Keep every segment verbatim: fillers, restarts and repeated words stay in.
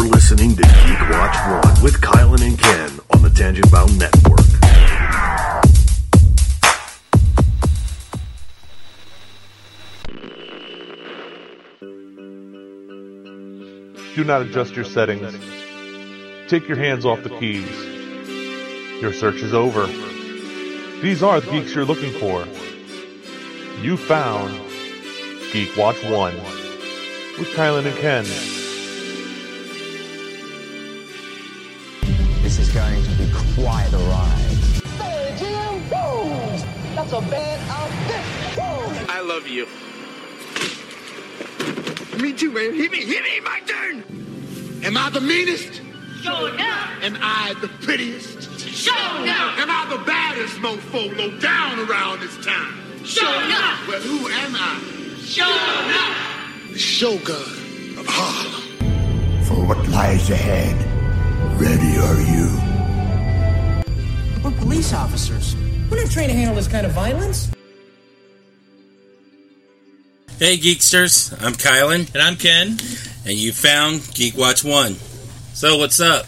You're listening to Geek Watch One with Kylan and Ken on the Tangent Bound Network. Do not adjust your settings. Take your hands off the keys. Your search is over. These are the geeks you're looking for. You found Geek Watch One with Kylan and Ken. This is going to be quite a ride. Say, Jim, whoa! That's a bad outfit. Whoa! I love you. Me too, man. Hit me, hit me, my turn. Am I the meanest? Sure enough. Am I the prettiest? Sure enough. Am I the baddest mofo low down around this town? Sure enough. Well, who am I? Sure enough. The Shogun of Harlem. For what lies ahead, ready are you? We're police officers. We're not trained to handle this kind of violence. Hey Geeksters, I'm Kylan. And I'm Ken. And you found Geek Watch One. So what's up?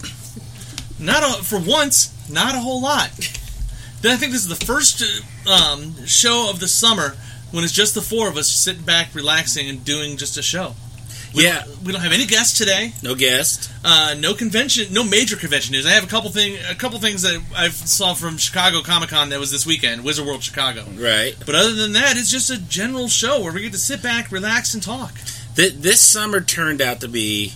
Not a, for once, not a whole lot. Then I think this is the first um, show of the summer when it's just the four of us sitting back, relaxing, and doing just a show. We yeah. Don't, we don't have any guests today. No guest. Uh, no convention, no major convention news. I have a couple thing, a couple things that I saw from Chicago Comic Con that was this weekend, Wizard World Chicago. Right. But other than that, it's just a general show where we get to sit back, relax, and talk. Th- this summer turned out to be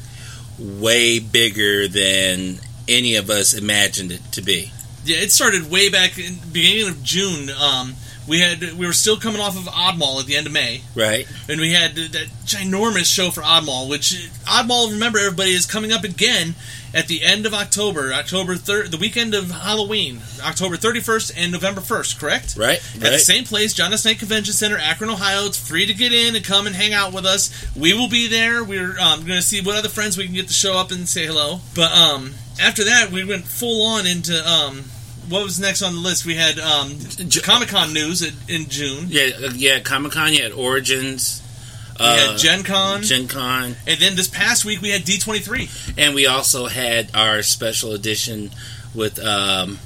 way bigger than any of us imagined it to be. Yeah, it started way back in the beginning of June. Um, we had we were still coming off of Oddmall at the end of May. Right. And we had that ginormous show for Oddmall, which Oddmall, remember everybody, is coming up again at the end of October, October third, the weekend of Halloween, October thirty-first and November first, correct? Right. At right. the same place, John S. Knight Convention Center, Akron, Ohio. It's free to get in and come and hang out with us. We will be there. We're um, going to see what other friends we can get to show up and say hello. But um, after that, we went full on into... Um, what was next on the list? We had um, Comic-Con news in June. Yeah, yeah, Comic-Con, you had Origins. We uh, had Gen Con. Gen Con. And then this past week we had D twenty-three. And we also had our special edition with um,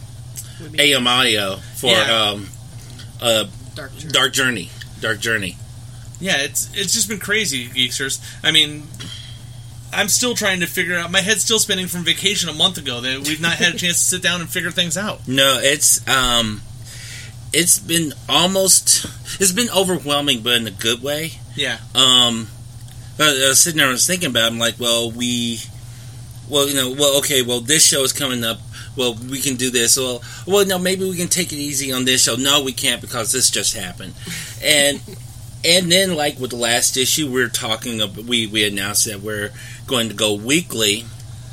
A M Audio for yeah. um, uh, Dark Journey. Dark Journey. Dark Journey. Yeah, it's it's just been crazy, Geeksters. I mean... I'm still trying to figure out... My head's still spinning from vacation a month ago. That we've not had a chance to sit down and figure things out. No, it's... um, it's been almost... It's been overwhelming, but in a good way. Yeah. Um, I was sitting there and I was thinking about it. I'm like, well, we... Well, you know, well, okay, well, this show is coming up. Well, we can do this. Well, well, no, maybe we can take it easy on this show. No, we can't because this just happened. And... And then, like with the last issue, we we're talking. About, we we announced that we're going to go weekly.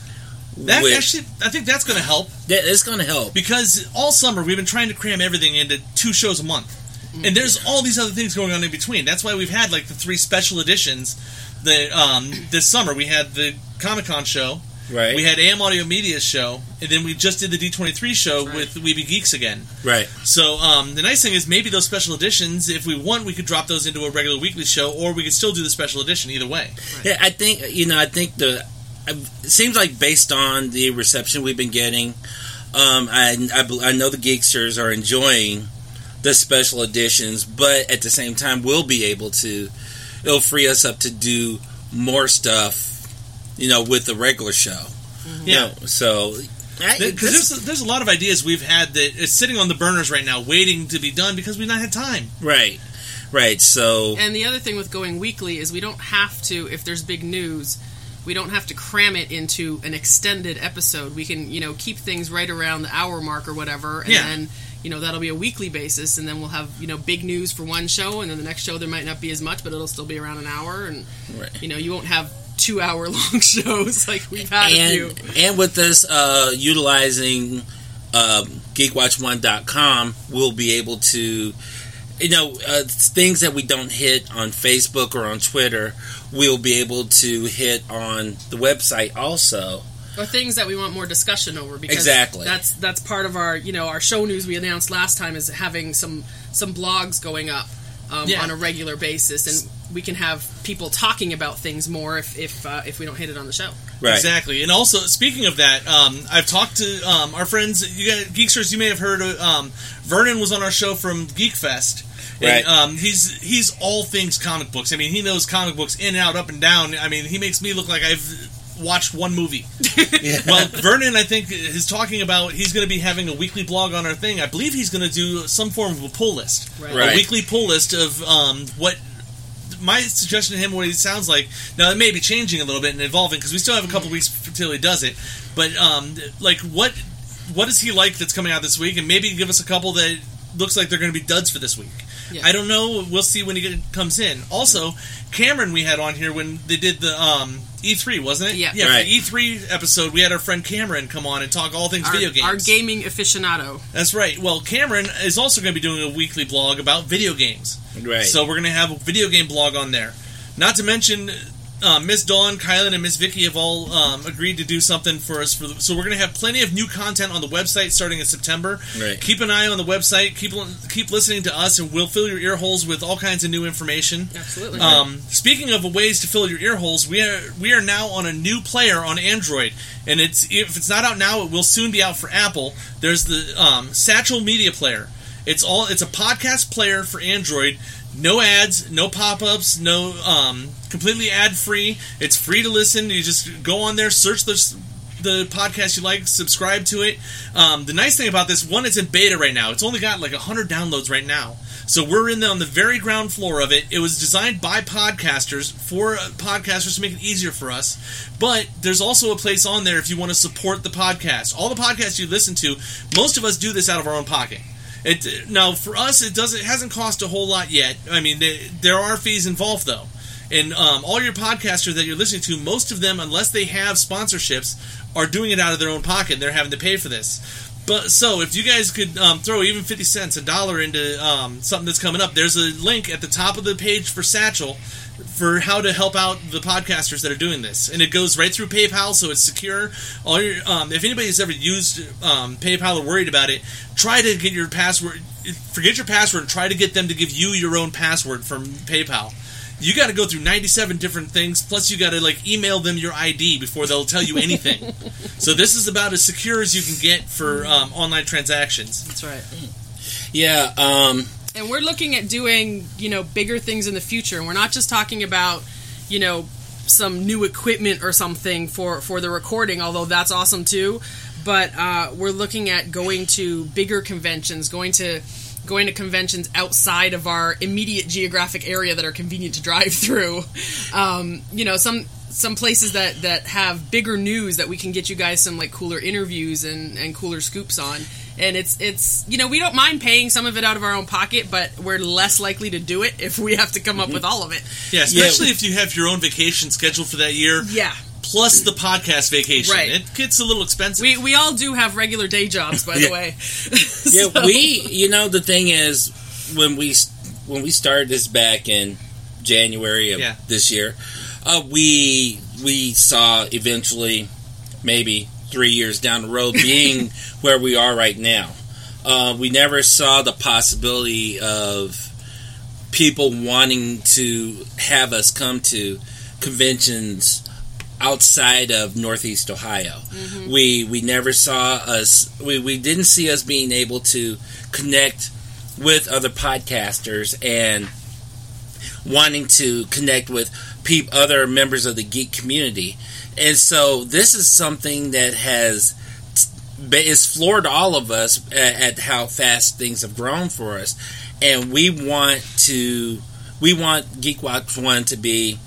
That with, actually, I think that's going to help. Yeah, it's going to help because all summer we've been trying to cram everything into two shows a month, mm-hmm. and there's all these other things going on in between. That's why we've had like the three special editions. The um, this summer we had the Comic-Con show. Right. We had A M Audio Media's show, and then we just did the D twenty-three show right. with Weeby Geeks again. Right. So um, the nice thing is maybe those special editions, if we want, we could drop those into a regular weekly show, or we could still do the special edition either way. Right. Yeah, I think, you know, I think the... It seems like based on the reception we've been getting, um, I, I, I know the Geeksters are enjoying the special editions, but at the same time, we'll be able to... It'll free us up to do more stuff, you know, with the regular show. Mm-hmm. Yeah. You know, so... Because there's, there's a lot of ideas we've had that it's sitting on the burners right now, waiting to be done because we've not had time. Right. Right, so... And the other thing with going weekly is we don't have to, if there's big news, we don't have to cram it into an extended episode. We can, you know, keep things right around the hour mark or whatever, and yeah. then... You know, that'll be a weekly basis, and then we'll have, you know, big news for one show, and then the next show there might not be as much, but it'll still be around an hour, and, right. you know, you won't have two-hour-long shows like we've had and, a few. And with this, uh, utilizing uh, geek watch one dot com, we'll be able to, you know, uh, things that we don't hit on Facebook or on Twitter, we'll be able to hit on the website also. Or things that we want more discussion over, because exactly. that's that's part of our, you know, our show news we announced last time is having some some blogs going up um, yeah. on a regular basis, and we can have people talking about things more if if uh, if we don't hit it on the show. Right. Exactly. And also, speaking of that, um, I've talked to um, our friends, you got Geeksters. You may have heard. Of, um, Vernon was on our show from Geek Fest. Right. And, um, he's he's all things comic books. I mean, he knows comic books in and out, up and down. I mean, he makes me look like I've watched one movie. Yeah. Well, Vernon, I think, is talking about he's going to be having a weekly blog on our thing. I believe he's going to do some form of a pull list, Right. Right. a weekly pull list of um, what. My suggestion to him, what he sounds like, now it may be changing a little bit and evolving because we still have a couple weeks until he does it. But um, like, what what is he like that's coming out this week, and maybe give us a couple that looks like they're going to be duds for this week. Yeah. I don't know. We'll see when he get, comes in. Also, Cameron we had on here when they did the um, E three, wasn't it? Yeah. Yeah, right. for the E three episode, we had our friend Cameron come on and talk all things Our, video games. our gaming aficionado. That's right. Well, Cameron is also going to be doing a weekly blog about video games. Right. So we're going to have a video game blog on there. Not to mention, uh, Miss Dawn, Kylan, and Miss Vicky have all um, agreed to do something for us. For the, so we're going to have plenty of new content on the website starting in September. Right. Keep an eye on the website. Keep keep listening to us, and we'll fill your ear holes with all kinds of new information. Absolutely. Um, speaking of ways to fill your ear holes, we are we are now on a new player on Android, and it's if it's not out now, it will soon be out for Apple. There's the um, Satchel Media Player. It's all it's a podcast player for Android. No ads, no pop-ups, no um, completely ad-free. It's free to listen. You just go on there, search the the podcast you like, subscribe to it. Um, the nice thing about this, one, it's in beta right now. It's only got like one hundred downloads right now. So we're in the, on the very ground floor of it. It was designed by podcasters for podcasters to make it easier for us. But there's also a place on there if you want to support the podcast. All the podcasts you listen to, most of us do this out of our own pocket. It, now, for us, it doesn't it hasn't cost a whole lot yet. I mean, they, there are fees involved, though. And um, all your podcasters that you're listening to, most of them, unless they have sponsorships, are doing it out of their own pocket. They're having to pay for this. But so, if you guys could um, throw even fifty cents, a dollar into um, something that's coming up, there's a link at the top of the page for Satchel for how to help out the podcasters that are doing this, and it goes right through PayPal, so it's secure. All your, um, if anybody's ever used um, PayPal or worried about it, try to get your password. Forget your password and try to get them to give you your own password from PayPal. You got to go through ninety-seven different things, plus you got to like email them your I D before they'll tell you anything. So this is about as secure as you can get for um, online transactions. That's right. Yeah. Um, And we're looking at doing, you know, bigger things in the future. And we're not just talking about, you know, some new equipment or something for, for the recording, although that's awesome too. But uh, we're looking at going to bigger conventions, going to going to conventions outside of our immediate geographic area that are convenient to drive through. Um, you know, some some places that, that have bigger news that we can get you guys some like cooler interviews and, and cooler scoops on. And it's, it's you know, we don't mind paying some of it out of our own pocket, but we're less likely to do it if we have to come up with all of it. Yeah, especially yeah. if you have your own vacation scheduled for that year. Yeah. Plus the podcast vacation. Right. It gets a little expensive. We we all do have regular day jobs, by the way. Yeah, so. we, you know, the thing is, when we when we started this back in January of yeah. this year, uh, we we saw eventually, maybe three years down the road, being where we are right now. Uh, we never saw the possibility of people wanting to have us come to conventions outside of Northeast Ohio. Mm-hmm. We we never saw us, we, we didn't see us being able to connect with other podcasters and wanting to connect with peop, other members of the geek community. And so this is something that has is floored all of us at, at how fast things have grown for us. And we want to, we want Geek Watch One to be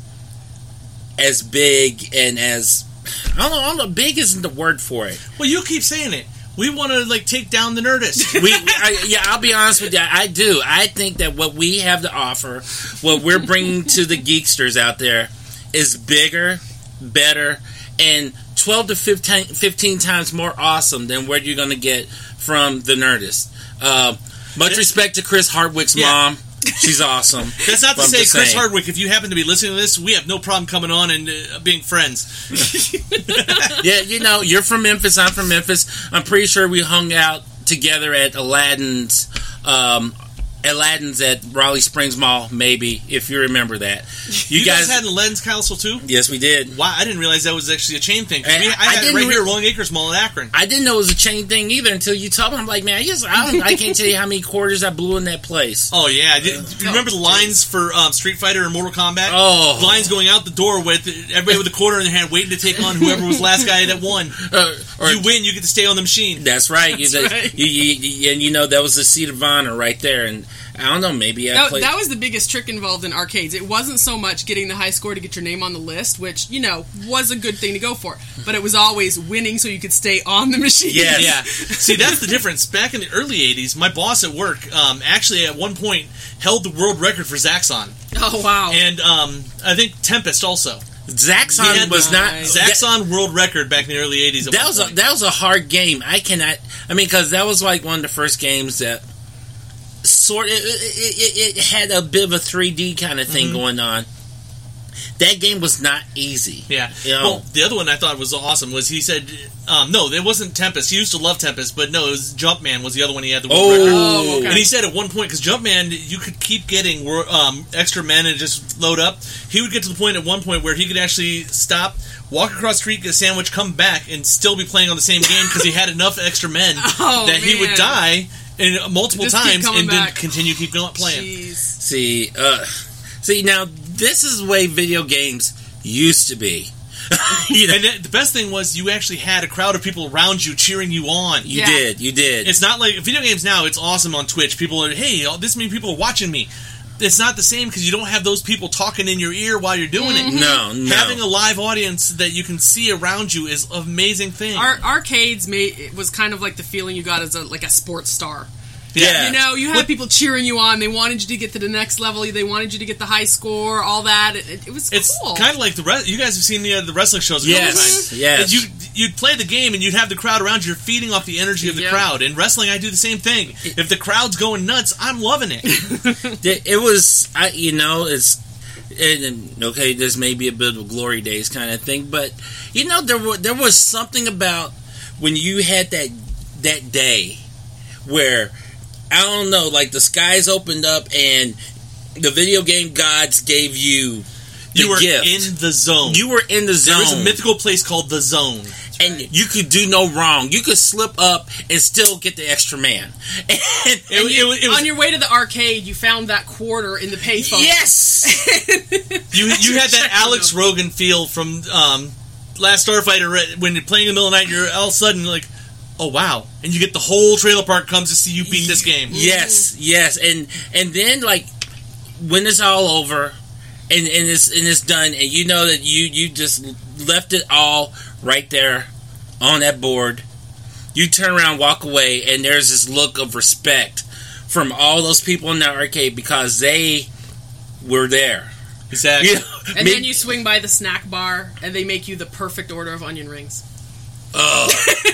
as big and as I don't know, I don't know, big isn't the word for it. Well, you keep saying it. We want to like take down the Nerdist. we, I, yeah, I'll be honest with you. I do. I think that what we have to offer, what we're bringing to the geeksters out there, is bigger, better, and twelve to fifteen, fifteen times more awesome than what you're going to get from the Nerdist. Uh, much respect to Chris Hardwick's yeah. mom. She's awesome. That's not to say, Chris saying. Hardwick, if you happen to be listening to this, we have no problem coming on and uh, being friends. Yeah, you know, you're from Memphis, I'm from Memphis. I'm pretty sure we hung out together at Aladdin's um, Aladdin's at Raleigh Springs Mall, maybe, if you remember that. You, you guys, guys had Aladdin's Castle too? Yes, we did. Wow, I didn't realize that was actually a chain thing. I, I, I had it right re- here at Rolling Acres Mall in Akron. I didn't know it was a chain thing either until you told me. I'm like, man, I, just, I, don't, I can't tell you how many quarters I blew in that place. Oh, yeah. Did, uh, do you remember the lines for um, Street Fighter and Mortal Kombat? Oh. The lines going out the door with everybody with a quarter in their hand waiting to take on whoever was the last guy that won. Uh, or, you win, you get to stay on the machine. That's right. That's you, right. You, you, you, and you know, that was the seat of honor right there. And I don't know, maybe I that, played... that was the biggest trick involved in arcades. It wasn't so much getting the high score to get your name on the list, which, you know, was a good thing to go for. But it was always winning so you could stay on the machine. Yes. Yeah. See, that's the difference. Back in the early eighties, my boss at work um, actually at one point held the world record for Zaxxon. Oh, wow. And um, I think Tempest also. Zaxxon was not Zaxxon world record back in the early eighties. That was a, that was a hard game. I cannot. I mean, because that was like one of the first games that sort it, it, it, it had a bit of a three D kind of thing mm-hmm. going on. That game was not easy. Yeah. You know? Well, the other one I thought was awesome was he said, um, no, it wasn't Tempest. He used to love Tempest, but no, it was Jumpman was the other one he had the world oh, record. Oh, okay. And he said at one point, because Jumpman, you could keep getting um, extra men and just load up. He would get to the point at one point where he could actually stop, walk across the street, get a sandwich, come back, and still be playing on the same game because he had enough extra men oh, that man. he would die in multiple just times and back. then continue keep going playing. Jeez. See, uh, see now this is the way video games used to be. You know? And the best thing was you actually had a crowd of people around you cheering you on. You yeah. did, you did. It's not like video games now. It's awesome on Twitch. People are, hey, this many people are watching me. It's not the same because you don't have those people talking in your ear while you're doing mm-hmm. it. No, no. Having a live audience that you can see around you is an amazing thing. Our, arcades made it was kind of like the feeling you got as a like a sports star. Yeah. You know, you had What? people cheering you on. They wanted you to get to the next level. They wanted you to get the high score, all that. It, it, it was It's cool. kind of like the re- you guys have seen the uh, the wrestling shows a couple Yes, times. yes. You you'd play the game and you'd have the crowd around you. You're feeding off the energy of the Yep. crowd. In wrestling, I do the same thing. If the crowd's going nuts, I'm loving it. It, it was, I, you know, it's and, and, okay. This may be a bit of a glory days kind of thing, but you know, there were, there was something about when you had that that day where I don't know, like the skies opened up and the video game gods gave you the You were gift. in the zone. You were in the zone. There was a mythical place called the Zone. And you could do no wrong. You could slip up and still get the extra man. And, It, And it, you, it, it was, on your way to the arcade, you found that quarter in the payphone. yes! you you had that Alex Rogan feel from um, Last Starfighter when you're playing in the middle of the night. You're all of a sudden like, oh wow, and you get the whole trailer park comes to see you beat this game. Yes, yes, and and then like when it's all over, and, and it's and it's done, and you know that you you just left it all right there on that board. You turn around, walk away, and there's this look of respect from all those people in the arcade because they were there. Exactly. You know, And me- then you swing by the snack bar, and they make you the perfect order of onion rings. Oh,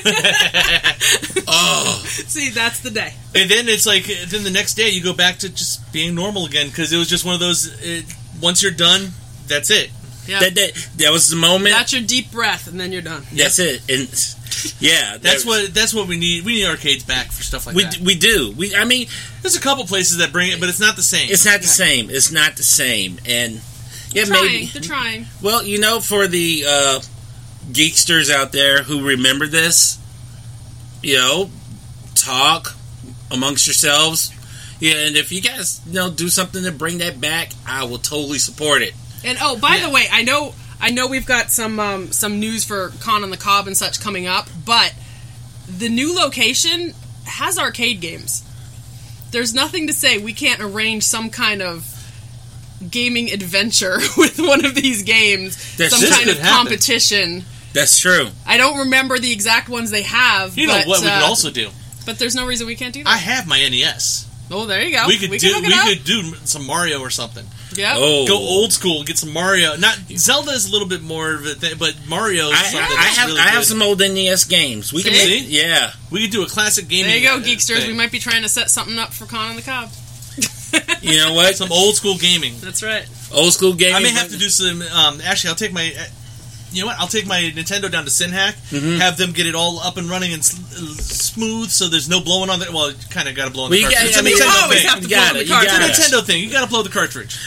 oh. See, that's the day. And then it's like, then the next day you go back to just being normal again because it was just one of those. It, once you're done, that's it. Yeah. That, that that was the moment. That's your deep breath, and then you're done. That's it. And yeah, That's that- what that's what we need. We need arcades back for stuff like we that. we do. We I mean, There's a couple places that bring it, but it's not the same. it's not the same. It's not the same. And yeah, They're trying. maybe. They're trying. Well, you know, for the uh, geeksters out there who remember this, you know, talk amongst yourselves. Yeah, and if you guys, you know, do something to bring that back, I will totally support it. And oh, by Yeah. the way, I know I know we've got some um, some news for Con on the Cob and such coming up, but the new location has arcade games. There's nothing to say we can't arrange some kind of gaming adventure with one of these games, That's- some this kind could of happen. competition. That's true. I don't remember the exact ones they have. You know but, what we uh, could also do? But there's no reason we can't do that. I have my N E S. Oh, there you go. We could we do can we hook it could do some Mario or something. up. Yep. Oh, Go old school, get some Mario. Not Zelda is a little bit more of a thing, but Mario. Is I, something I that's have really I have good. some old N E S games. We can See? make, yeah. We could do a classic gaming. There you go, uh, Geeksters. thing. We might be trying to set something up for Con on the Cob. You know what? some old school gaming. That's right. Old school gaming. I may have to do some. Um, actually, I'll take my. you know what? I'll take my Nintendo down to SynHack, Mhm. have them get it all up and running and s- smooth, so there's no blowing on the. Well, you kind of got to blow on Well, the you cartridge. got- I mean, it's a you Nintendo always thing. have to blow on the It's cartridge. a Nintendo thing. You got to blow the cartridge.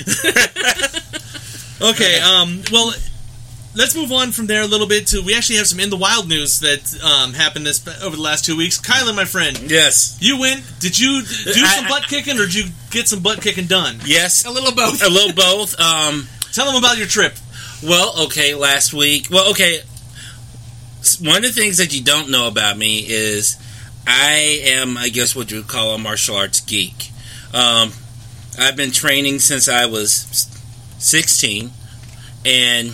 Okay. Um. Well. Let's move on from there a little bit to we actually have some In the Wild news that um, happened this over the last two weeks. Kylan, my friend, Yes. you went. Did you do I- some butt kicking or did you get some butt kicking done? Yes. A little both. A little both. Um, Tell them about your trip. well, okay, last week. Well, okay. s- One of the things that you don't know about me is I am, I guess, what you would call a martial arts geek. Um, I've been training since I was sixteen, and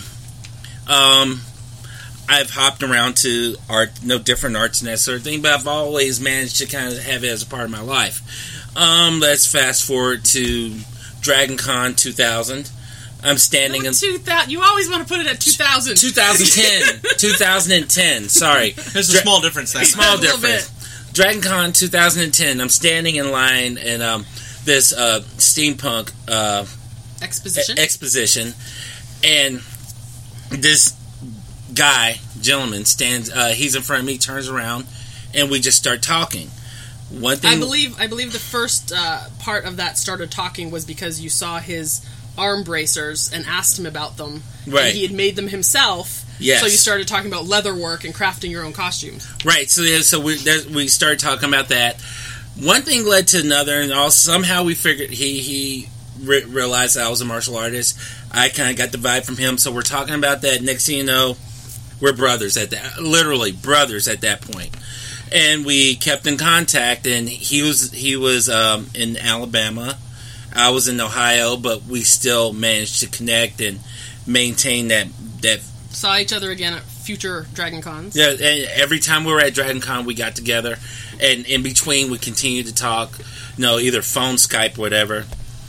um, I've hopped around to art, no different arts and that sort of thing, but I've always managed to kind of have it as a part of my life. Um, let's fast forward to Dragon Con two thousand. I'm standing No, in two thousand. You always want to put it at two thousand. twenty ten. twenty ten. Sorry. There's a small difference there. Small A little difference. Dragon Con twenty ten. I'm standing in line in um, this uh, steampunk uh, Exposition. e- exposition, and this guy, gentleman, stands. Uh, he's in front of me, turns around, and we just start talking. One thing I believe. I believe the first uh, part of that started talking was because you saw his arm bracers and asked him about them. Right. And he had made them himself. Yes. So you started talking about leather work and crafting your own costumes. Right, so yeah, so we there, we started talking about that. One thing led to another, and all somehow we figured he he re- realized I was a martial artist. I kind of got the vibe from him, so we're talking about that. Next thing you know, we're brothers at that, literally brothers at that point. And we kept in contact. And he was he was um, in Alabama, I was in Ohio, but we still managed to connect and maintain that that. Saw each other again at future Dragon Cons. Yeah, and every time we were at Dragon Con, we got together, and in between, we continued to talk, you know, either phone, Skype, whatever.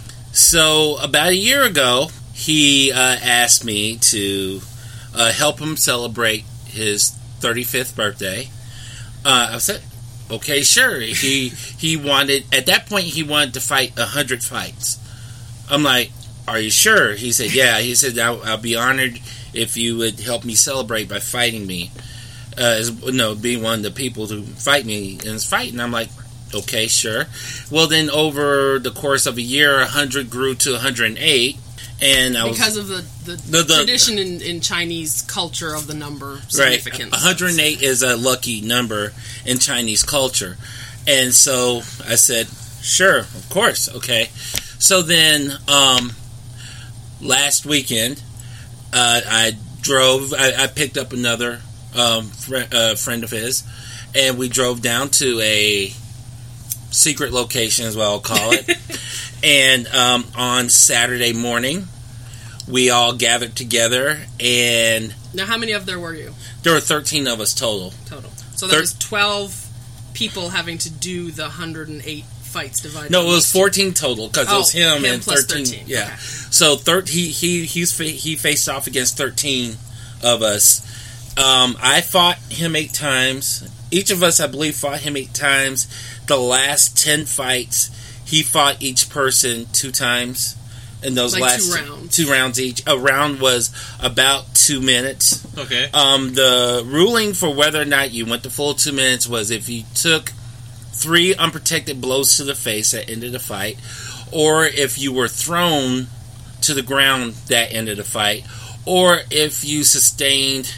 So, about a year ago, he uh, asked me to uh, help him celebrate his thirty-fifth birthday. Uh, I said, okay, sure. He he wanted, at that point, he wanted to fight one hundred fights. I'm like, are you sure? He said, yeah. He said, I'll, I'll be honored if you would help me celebrate by fighting me. Uh, as, no, being one of the people who fight me in this fight. And I'm like, okay, sure. Well, then over the course of a year, one hundred grew to one hundred eight. And I because was, of the, the, the, the tradition in, in Chinese culture of the number significance. Right. one hundred eight is a lucky number in Chinese culture. And so I said, sure, of course, okay. So then um, last weekend, uh, I drove, I, I picked up another um, fr- uh, friend of his, and we drove down to a secret location, is what I'll call it. And um, on Saturday morning, we all gathered together, and Now, how many of there were you? there were thirteen of us total. Total. So there Thir- was twelve people having to do the one hundred eight fights divided. No, it was amongst- fourteen total because it was Oh, him, him and plus thirteen. thirteen. Yeah, Okay. so thir- he he he's fa- he faced off against thirteen of us. Um, I fought him eight times. Each of us, I believe, fought him eight times. The last ten fights, he fought each person two times. In those Like last two rounds. two rounds each. A round was about two minutes. Okay. Um, the ruling for whether or not you went the full two minutes was if you took three unprotected blows to the face that ended the fight, or if you were thrown to the ground that ended the fight, or if you sustained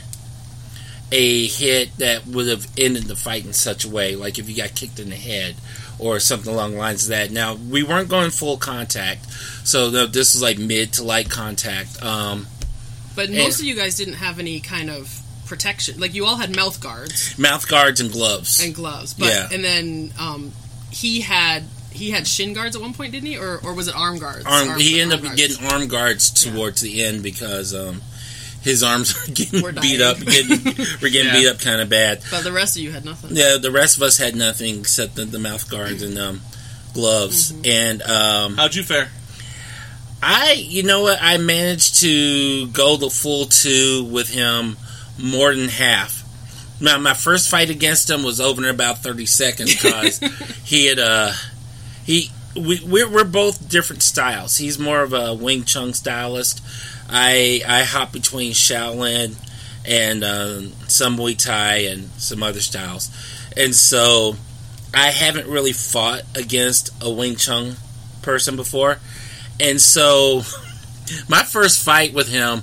a hit that would have ended the fight in such a way, like if you got kicked in the head or something along the lines of that. Now, we weren't going full contact, so the, this was like mid to light contact. Um, But and- most of you guys didn't have any kind of protection. Like, you all had mouth guards mouth guards and gloves. and gloves. But, Yeah. And then um, he had he had shin guards at one point, didn't he? Or, or was it arm guards? Arm, Arm- he ended arm up guards. getting arm guards towards the end because um, his arms were getting We're beat dying. up. Getting, were getting Yeah. beat up kind of bad. But the rest of you had nothing. Yeah, the rest of us had nothing except the, the mouth guards and um, gloves. Mm-hmm. And um, How'd you fare? I, you know what, I managed to go the full two with him more than half. Now, my first fight against him was over in about thirty seconds because he had, uh, he, we, we're, we're both different styles. He's more of a Wing Chun stylist. I, I hop between Shaolin and uh, some Muay Thai and some other styles. And so I haven't really fought against a Wing Chun person before. And so my first fight with him,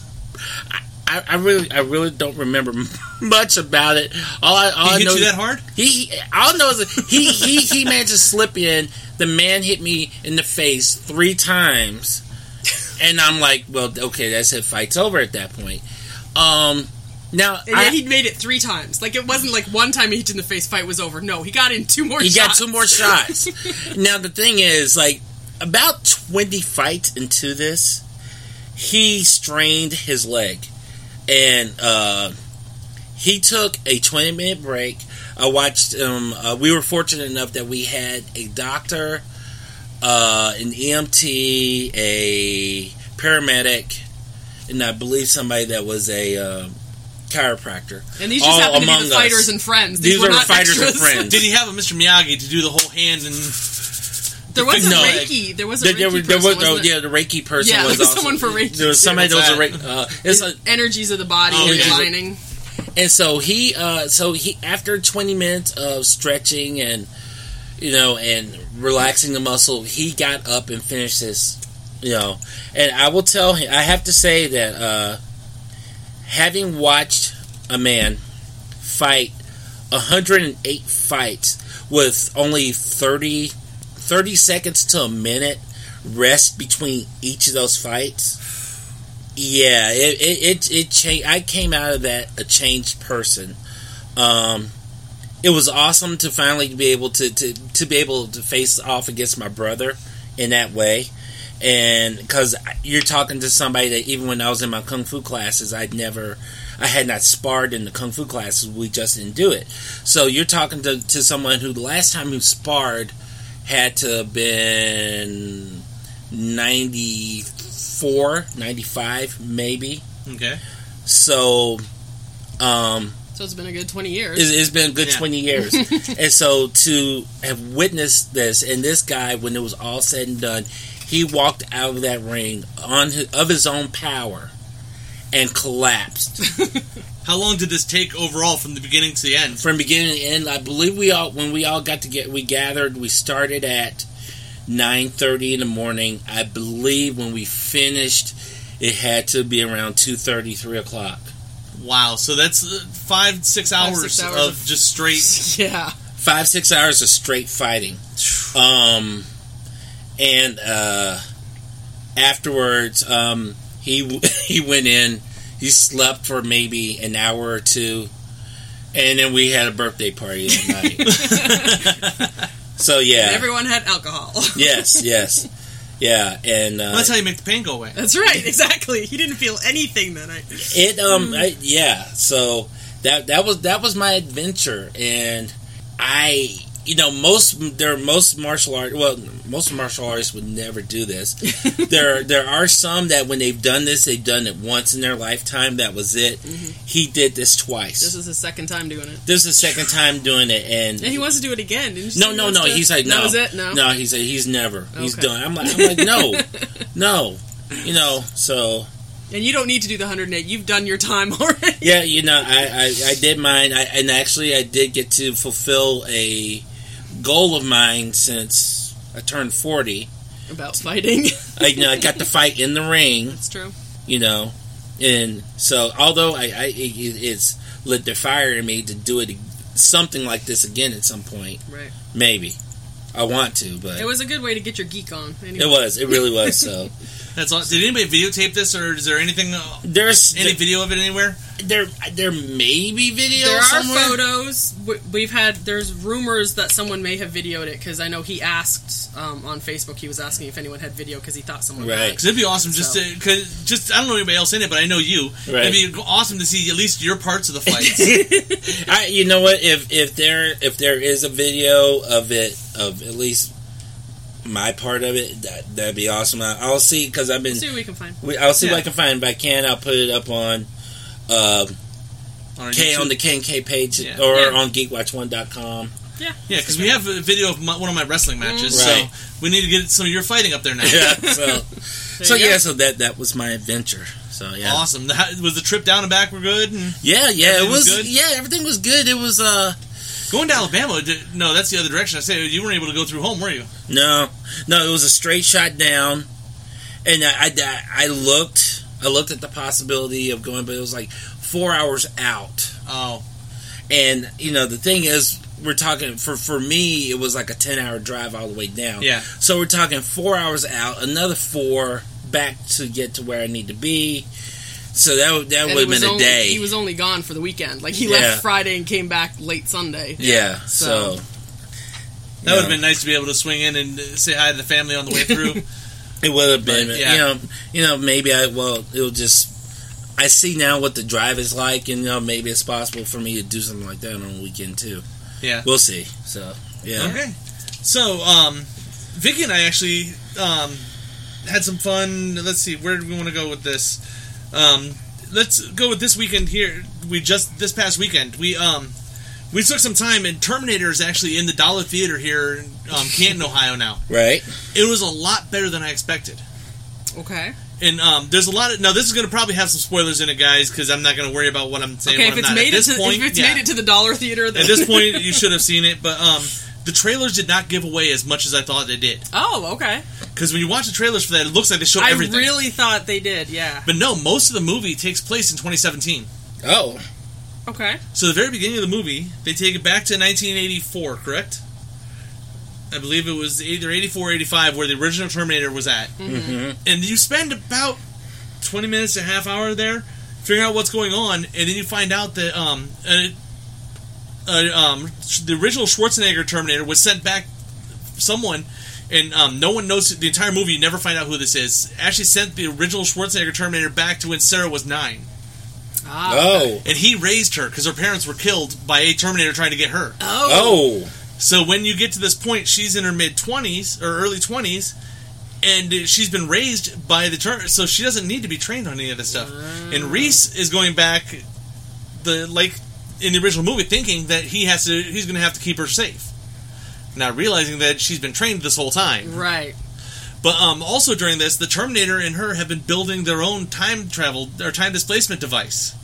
I, I really I really don't remember much about it. All I, all he I hit know you is, that hard? He, all I know is that he, he, he managed to slip in. The man hit me in the face three times. And I'm like, well, okay, that's it. Fight's over at that point. Um, now, and I, yet he made it three times. Like, it wasn't like one time he hit you in the face, fight was over. No, he got in two more he shots. got two more shots. Now, the thing is, like, about twenty fights into this, he strained his leg. And uh, he took a twenty-minute break. I watched him. Uh, we were fortunate enough that we had a doctor, uh, an E M T, a paramedic, and I believe somebody that was a uh, chiropractor. And these just happen to be the fighters us. and friends. These, these were are not fighters extras. and friends. Did he have a Mister Miyagi to do the whole hands and... There was a no, Reiki. There was a there, Reiki there, person, there was, wasn't oh, it? Yeah, the Reiki person yeah, was there was also... someone for Reiki. There was somebody that was a Reiki... Uh, it's a, energies of the body oh, and yeah. aligning. And so he, uh, so he, after twenty minutes of stretching and, you know, and relaxing the muscle, he got up and finished his, you know, and I will tell him, I have to say that, uh, having watched a man fight one hundred eight fights with only thirty, thirty seconds to a minute rest between each of those fights, yeah, it it it, it changed. I came out of that a changed person. Um, it was awesome to finally be able to, to, to be able to face off against my brother in that way, and because you're talking to somebody that even when I was in my kung fu classes, I'd never, I had not sparred in the kung fu classes. We just didn't do it. So you're talking to to someone who the last time who sparred had to have been ninety-four, ninety-five, maybe. Okay. So, um... So it's been a good twenty years. It's, it's been a good yeah. twenty years. And so to have witnessed this, and this guy, when it was all said and done, he walked out of that ring on his, of his own power and collapsed. How long did this take overall from the beginning to the end? From beginning to end, I believe we all, when we all got to get, we gathered, we started at nine thirty in the morning. I believe when we finished, it had to be around two thirty, three o'clock. Wow, so that's uh, five, six hours, five, six hours of, of just straight... Yeah. Five, six hours of straight fighting. Um, and uh, afterwards, um, he he went in, he slept for maybe an hour or two, and then we had a birthday party that night. So, yeah. And everyone had alcohol. Yes, yes. Yeah, and uh, well, that's how you make the pain go away. That's right, exactly. He didn't feel anything that night. It um I, yeah, so that that was that was my adventure, and I you know most there are most martial art well most martial artists would never do this. there there are some that when they've done this they've done it once in their lifetime. That was it. Mm-hmm. He did this twice. This is his second time doing it. This is the second time doing it, and and he wants to do it again. Didn't you no no no. To, he's like no. That was it. No no. He's like he's never. He's okay. done. I'm like I'm like no no. You know so. And you don't need to do the one hundred eight. You've done your time already. Yeah, you know, I, I, I did mine. I, and actually, I did get to fulfill a goal of mine since I turned forty. About fighting. I, you know, I got to fight in the ring. That's true. You know, and so, although I, I it, it's lit the fire in me to do it, something like this again at some point. Right. Maybe. I want to, but... It was a good way to get your geek on. Anyway. It was. It really was, so... That's all. Did anybody videotape this, or is there anything? Uh, There's any there, video of it anywhere? There, there may be video. There are somewhere. photos. We've had. There's rumors that someone may have videoed it because I know he asked um, on Facebook. He was asking if anyone had video because he thought someone right. had. Because it'd be awesome just so. to. Cause just I don't know anybody else in it, but I know you. Right. It'd be awesome to see at least your parts of the fights. I, you know what? If if there if there is a video of it of at least. My part of it, that, that'd be awesome. I, I'll see, because I've been... See what we can find. We, I'll see yeah. what I can find. If I can, I'll put it up on uh, on, K, on the K and K page, yeah. or yeah. on geek watch one dot com. Yeah, yeah, because we have a video of my, one of my wrestling matches, mm, right. so we need to get some of your fighting up there now. Yeah, so... So yeah, so that that was my adventure. So yeah, awesome. The, was the trip down and back were good? And yeah, yeah, it was. was good? Yeah, everything was good. It was uh, going to Alabama. Did, no, that's the other direction. I say you weren't able to go through home, were you? No, no, it was a straight shot down, and I, I, I looked, I looked at the possibility of going, but it was like four hours out. Oh, and you know the thing is, we're talking for for me, it was like a ten hour drive all the way down. Yeah, so we're talking four hours out, another four back to get to where I need to be. So that that would have been a only, day. He was only gone for the weekend. Like he yeah. left Friday and came back late Sunday. Yeah, so, so that would have been nice to be able to swing in and say hi to the family on the way through. It would have been, but, yeah. you know, you know, maybe I well, it'll just. I see now what the drive is like, and you know, maybe it's possible for me to do something like that on a weekend too. Yeah, we'll see. So yeah, okay. So um, Vicky and I actually um. had some fun. Let's see, where do we want to go with this? Um, let's go with this weekend here. We just this past weekend we um we took some time, and Terminator is actually in the Dollar Theater here in um, Canton, Ohio now. Right. It was a lot better than I expected. Okay. And um, there's a lot of now. This is going to probably have some spoilers in it, guys, because I'm not going to worry about what I'm saying. Okay, if it's I'm not. made At this it to point, if it's yeah. made it to the Dollar Theater, then at this point you should have seen it, but um. The trailers did not give away as much as I thought they did. Oh, okay. Because when you watch the trailers for that, it looks like they show I everything. I really thought they did, yeah. But no, most of the movie takes place in twenty seventeen. Oh. Okay. So the very beginning of the movie, they take it back to nineteen eighty-four, correct? I believe it was either eighty-four or eighty-five where the original Terminator was at. Mm-hmm. And you spend about twenty minutes to a half hour there figuring out what's going on, and then you find out that um, uh, uh, um, the original Schwarzenegger Terminator was sent back. Someone, and um, no one knows the entire movie. You never find out who this is. Actually, sent the original Schwarzenegger Terminator back to when Sarah was nine. Ah. Oh, and he raised her because her parents were killed by a Terminator trying to get her. Oh, oh. So when you get to this point, she's in her mid twenties or early twenties, and she's been raised by the Terminator, so she doesn't need to be trained on any of this stuff. Mm. And Reese is going back, the like in the original movie, thinking that he has to, he's going to have to keep her safe. Not realizing that she's been trained this whole time. Right. But um, also during this, the Terminator and her have been building their own time travel or time displacement device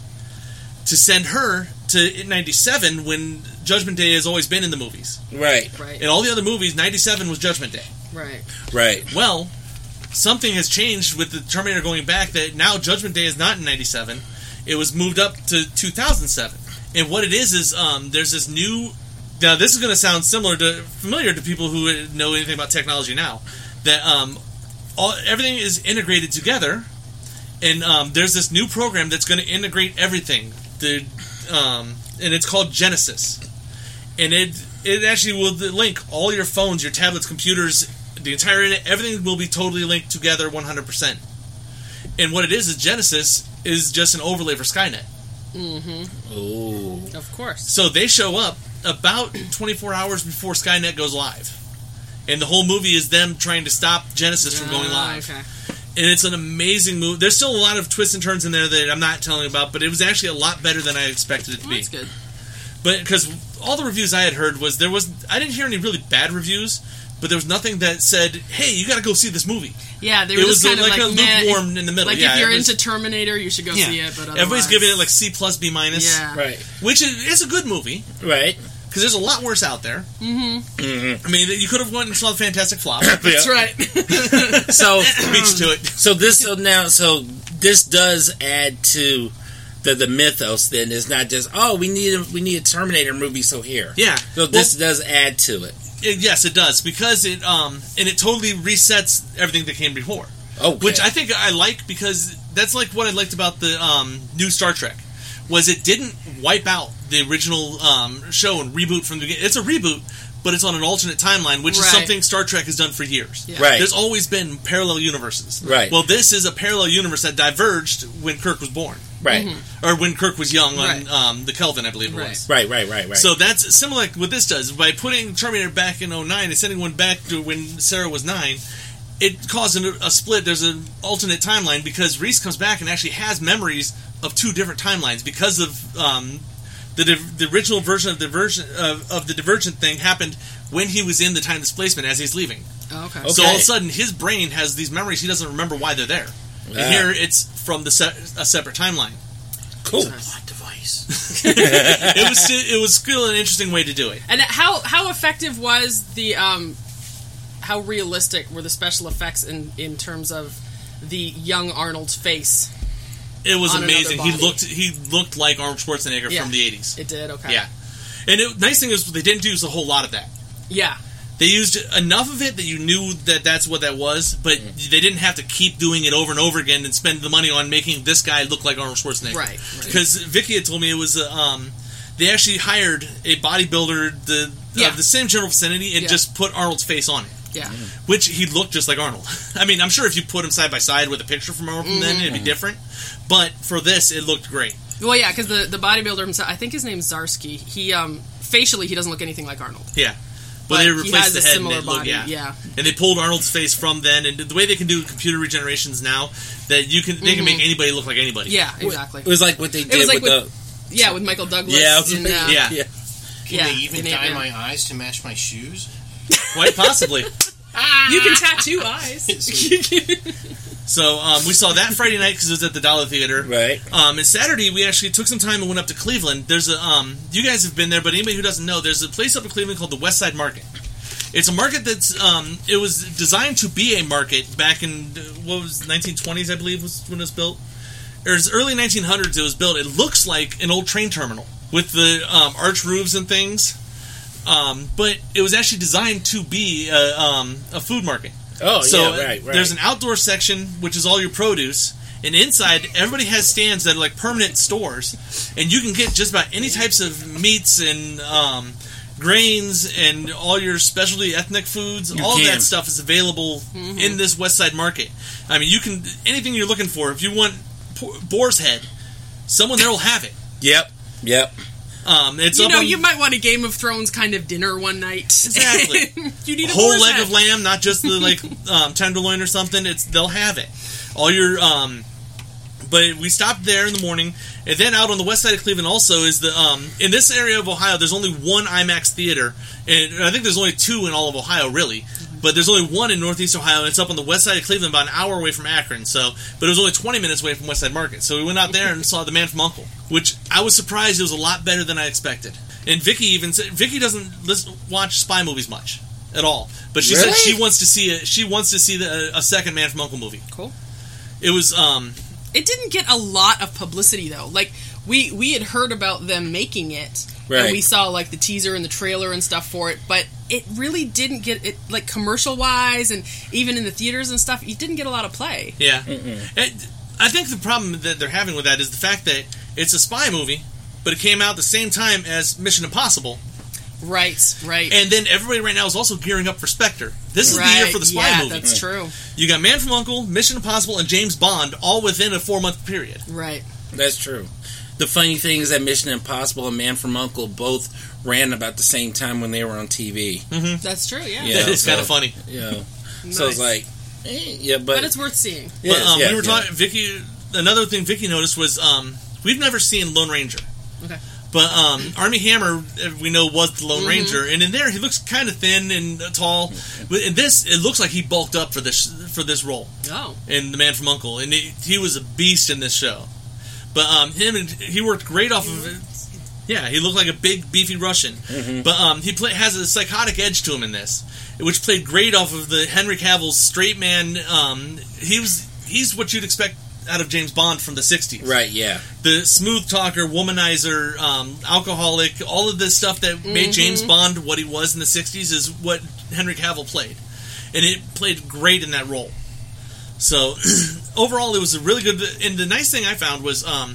to send her to ninety-seven when Judgment Day has always been in the movies. Right. Right. In all the other movies, ninety-seven was Judgment Day. Right. Right. Well, something has changed with the Terminator going back that now Judgment Day is not in ninety-seven. It was moved up to two thousand seven. And what it is is um, there's this new... Now, this is going to sound similar to familiar to people who know anything about technology now. That um, all everything is integrated together, and um, there's this new program that's going to integrate everything. The um, and it's called Genesis, and it it actually will link all your phones, your tablets, computers, the entire internet. Everything will be totally linked together, one hundred percent. And what it is is Genesis is just an overlay for Skynet. Mm-hmm. Oh, of course. So they show up about twenty-four hours before Skynet goes live. And the whole movie is them trying to stop Genesis from going live. Oh, okay. And it's an amazing movie. There's still a lot of twists and turns in there that I'm not telling about, but it was actually a lot better than I expected it to well, be. That's good. But because all the reviews I had heard was there was I didn't hear any really bad reviews, but there was nothing that said, "Hey, you got to go see this movie." Yeah, they were it just was kind like, of like like a lukewarm in the middle. Like yeah, if you're was, into Terminator, you should go yeah. see it. But otherwise... everybody's giving it like C plus B minus. Yeah, right. Which is, is a good movie, right? Because there's a lot worse out there. Mm-hmm. Mm-hmm. I mean, you could have went and saw the Fantastic Flop. That's right. So beats to it. So this so now so this does add to the the mythos. Then it's not just oh we need a, we need a Terminator movie. So here, yeah. So this well, does add to it. it. Yes, it does because it um and it totally resets everything that came before. Okay. Which I think I like because that's like what I liked about the um, new Star Trek was it didn't wipe out the original um, show and reboot from the beginning. It's a reboot, but it's on an alternate timeline, which right. is something Star Trek has done for years. Yeah. Right. There's always been parallel universes. Right. Well, this is a parallel universe that diverged when Kirk was born. Right. Mm-hmm. Or when Kirk was young on right. um, the Kelvin, I believe it right. was. Right, right, right, right. So that's similar like what this does. By putting Terminator back in oh nine and sending one back to when Sarah was nine, it caused a, a split. There's an alternate timeline because Reese comes back and actually has memories of two different timelines because of um, The di- the original version of the version of, of the Divergent thing happened when he was in the time displacement as he's leaving. Oh, okay. So all of a sudden, his brain has these memories he doesn't remember why they're there. Yeah. And here, it's from the se- a separate timeline. Cool. Plot device. it was sti- it was still an interesting way to do it. And how how effective was the um, how realistic were the special effects in in terms of the young Arnold's face? It was on amazing. another He body? looked he looked like Arnold Schwarzenegger Yeah. from the eighties. It did, okay. Yeah. And the nice thing is they didn't use a whole lot of that. Yeah. They used enough of it that you knew that that's what that was, but they didn't have to keep doing it over and over again and spend the money on making this guy look like Arnold Schwarzenegger. Right. right. Because Vicky had told me it was uh, um, they actually hired a bodybuilder the Yeah. of the same general vicinity and Yeah. just put Arnold's face on it. Yeah. Which he looked just like Arnold. I mean, I'm sure if you put him side by side with a picture from Arnold from then, Mm-hmm. it'd be different. But for this, it looked great. Well, yeah, because the, the bodybuilder himself, I think his name's Zarsky. He um, facially he doesn't look anything like Arnold. Yeah. But they he replaced has the a head similar and it looked, body, yeah. yeah. And they pulled Arnold's face from then, and the way they can do computer regenerations now, that you can they can make anybody look like anybody. Yeah, exactly. It was like what they did It was like with, with, yeah, with Michael Douglas. Yeah, I was in, like- uh, yeah. yeah. Can Yeah, they even in dye Ant-Man. my eyes to match my shoes? Quite possibly. You can tattoo eyes. So um, we saw that Friday night because it was at the Dollar Theater. Right. Um, and Saturday we actually took some time and went up to Cleveland. There's a um, you guys have been there, but anybody who doesn't know, there's a place up in Cleveland called the West Side Market. It's a market that's um, it was designed to be a market back in uh, what was nineteen twenties, I believe, was when it was built. Or it's early nineteen hundreds. It was built. It looks like an old train terminal with the um, arch roofs and things. Um, but it was actually designed to be a, um, a food market. Oh, so yeah, right, right. There's an outdoor section, which is all your produce, and inside, everybody has stands that are like permanent stores, and you can get just about any types of meats and um, grains and all your specialty ethnic foods. You all of can. that stuff is available Mm-hmm. in this West Side Market. I mean, you can anything you're looking for. If you want po- boar's head, someone there will have it. Yep. Yep. Um, it's You up know, on you might want a Game of Thrones kind of dinner one night. Exactly. You need a whole boar's leg head. of lamb, not just the like um, tenderloin or something. It's they'll have it. All your um, but we stopped there in the morning, and then out on the west side of Cleveland also is the um, in this area of Ohio. There's only one IMAX theater, and I think there's only two in all of Ohio, really. But there's only one in Northeast Ohio, and it's up on the west side of Cleveland, about an hour away from Akron. So, but it was only twenty minutes away from West Side Market. So we went out there and saw The Man from U N C L E, which I was surprised it was a lot better than I expected. And Vicky even said Vicky doesn't listen, watch spy movies much at all, but she Really? said she wants to see a, she wants to see the, a second Man from U N C L E movie. Cool. It was um, It didn't get a lot of publicity though. Like we we had heard about them making it, Right. and we saw like the teaser and the trailer and stuff for it, but it really didn't get it like commercial wise, and even in the theaters and stuff, it didn't get a lot of play. yeah. It, I think the problem that they're having with that is the fact that it's a spy movie, but it came out the same time as Mission Impossible. Right, right. And then everybody right now is also gearing up for Spectre. This is right. the year for the spy yeah, movie. that's true. You got Man from U N C L E, Mission Impossible, and James Bond all within a four month period. Right. That's true. The funny thing is that Mission Impossible and Man from U N C L E both ran about the same time when they were on T V. Mm-hmm. That's true. Yeah. Yeah, It's so, kind of funny. You know, Nice. so it's like, eh, yeah, but, But it's worth seeing. yes, but um, yeah, we were yeah. talking. Vicky. Another thing Vicky noticed was um, we've never seen Lone Ranger. Okay. But um, Armie Hammer, uh, we know, was the Lone Mhm. Ranger, and in there he looks kind of thin and uh, tall. But in this, it looks like he bulked up for this for this role Oh. in The Man from U N C L E, and it, he was a beast in this show. But um, him and he worked great off of it. Yeah, he looked like a big, beefy Russian. Mhm. But um, he play, has a psychotic edge to him in this, which played great off of the Henry Cavill's straight man. Um, he was he's what you'd expect out of James Bond from the sixties. Right, yeah. The smooth talker, womanizer, um, alcoholic, all of this stuff that made Mhm. James Bond what he was in the sixties is what Henry Cavill played. And it played great in that role. So, overall, it was a really good... And the nice thing I found was... Um,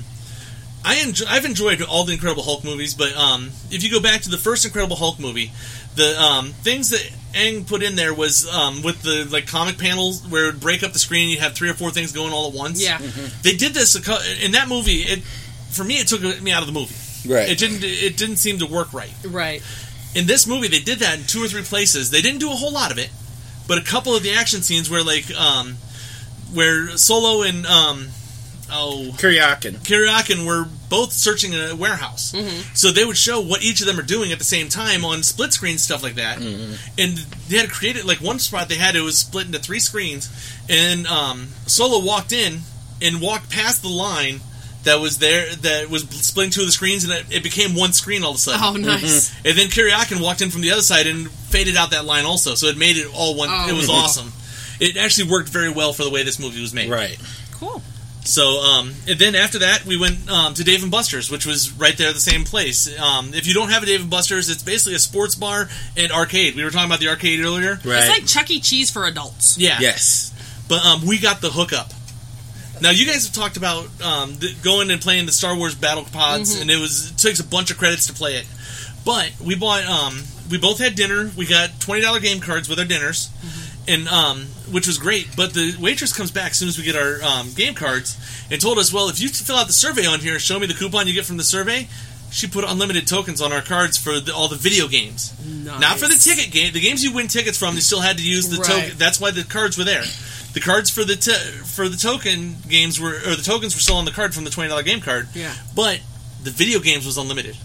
I enjoy, I've enjoyed all the Incredible Hulk movies, but um, if you go back to the first Incredible Hulk movie, the um, things that Aang put in there was um, with the like comic panels where it would break up the screen, you'd have three or four things going all at once. Yeah. They did this a cou- in that movie. It for me, it took me out of the movie. Right. It didn't. It didn't seem to work right. Right. In this movie, they did that in two or three places. They didn't do a whole lot of it, but a couple of the action scenes where like um, where Solo and um, oh Kuryakin. Kuryakin were both searching a warehouse. Mm-hmm. So they would show what each of them are doing at the same time on split screen stuff like that. Mm-hmm. And they had created, like one spot they had, it was split into three screens. And um, Solo walked in and walked past the line that was there, that was splitting two of the screens, and it, it became one screen all of a sudden. Oh, nice. Mm-hmm. And then Kuryakin walked in from the other side and faded out that line also. So it made it all one. Oh. It was awesome. It actually worked very well for the way this movie was made. Right. Cool. So, um, and then after that, we went um, to Dave and Buster's, which was right there at the same place. Um, if you don't have a Dave and Buster's, it's basically a sports bar and arcade. We were talking about the arcade earlier. Right. It's like Chuck E. Cheese for adults. Yeah. Yes. But um, we got the hookup. Now, you guys have talked about um, the, going and playing the Star Wars Battle Pods, Mm-hmm. and it was it takes a bunch of credits to play it. But we bought, um, we both had dinner. We got twenty dollars game cards with our dinners, mm-hmm. and um, which was great. But the waitress comes back as soon as we get our um, game cards and told us, well, if you fill out the survey on here, show me the coupon you get from the survey. She put unlimited tokens on our cards for the, all the video games. Nice. Not for the ticket game. The games you win tickets from, you still had to use the Right. token. That's why the cards were there. The cards for the t- for the token games were, or the tokens were still on the card from the twenty dollars game card. Yeah. But the video games was unlimited.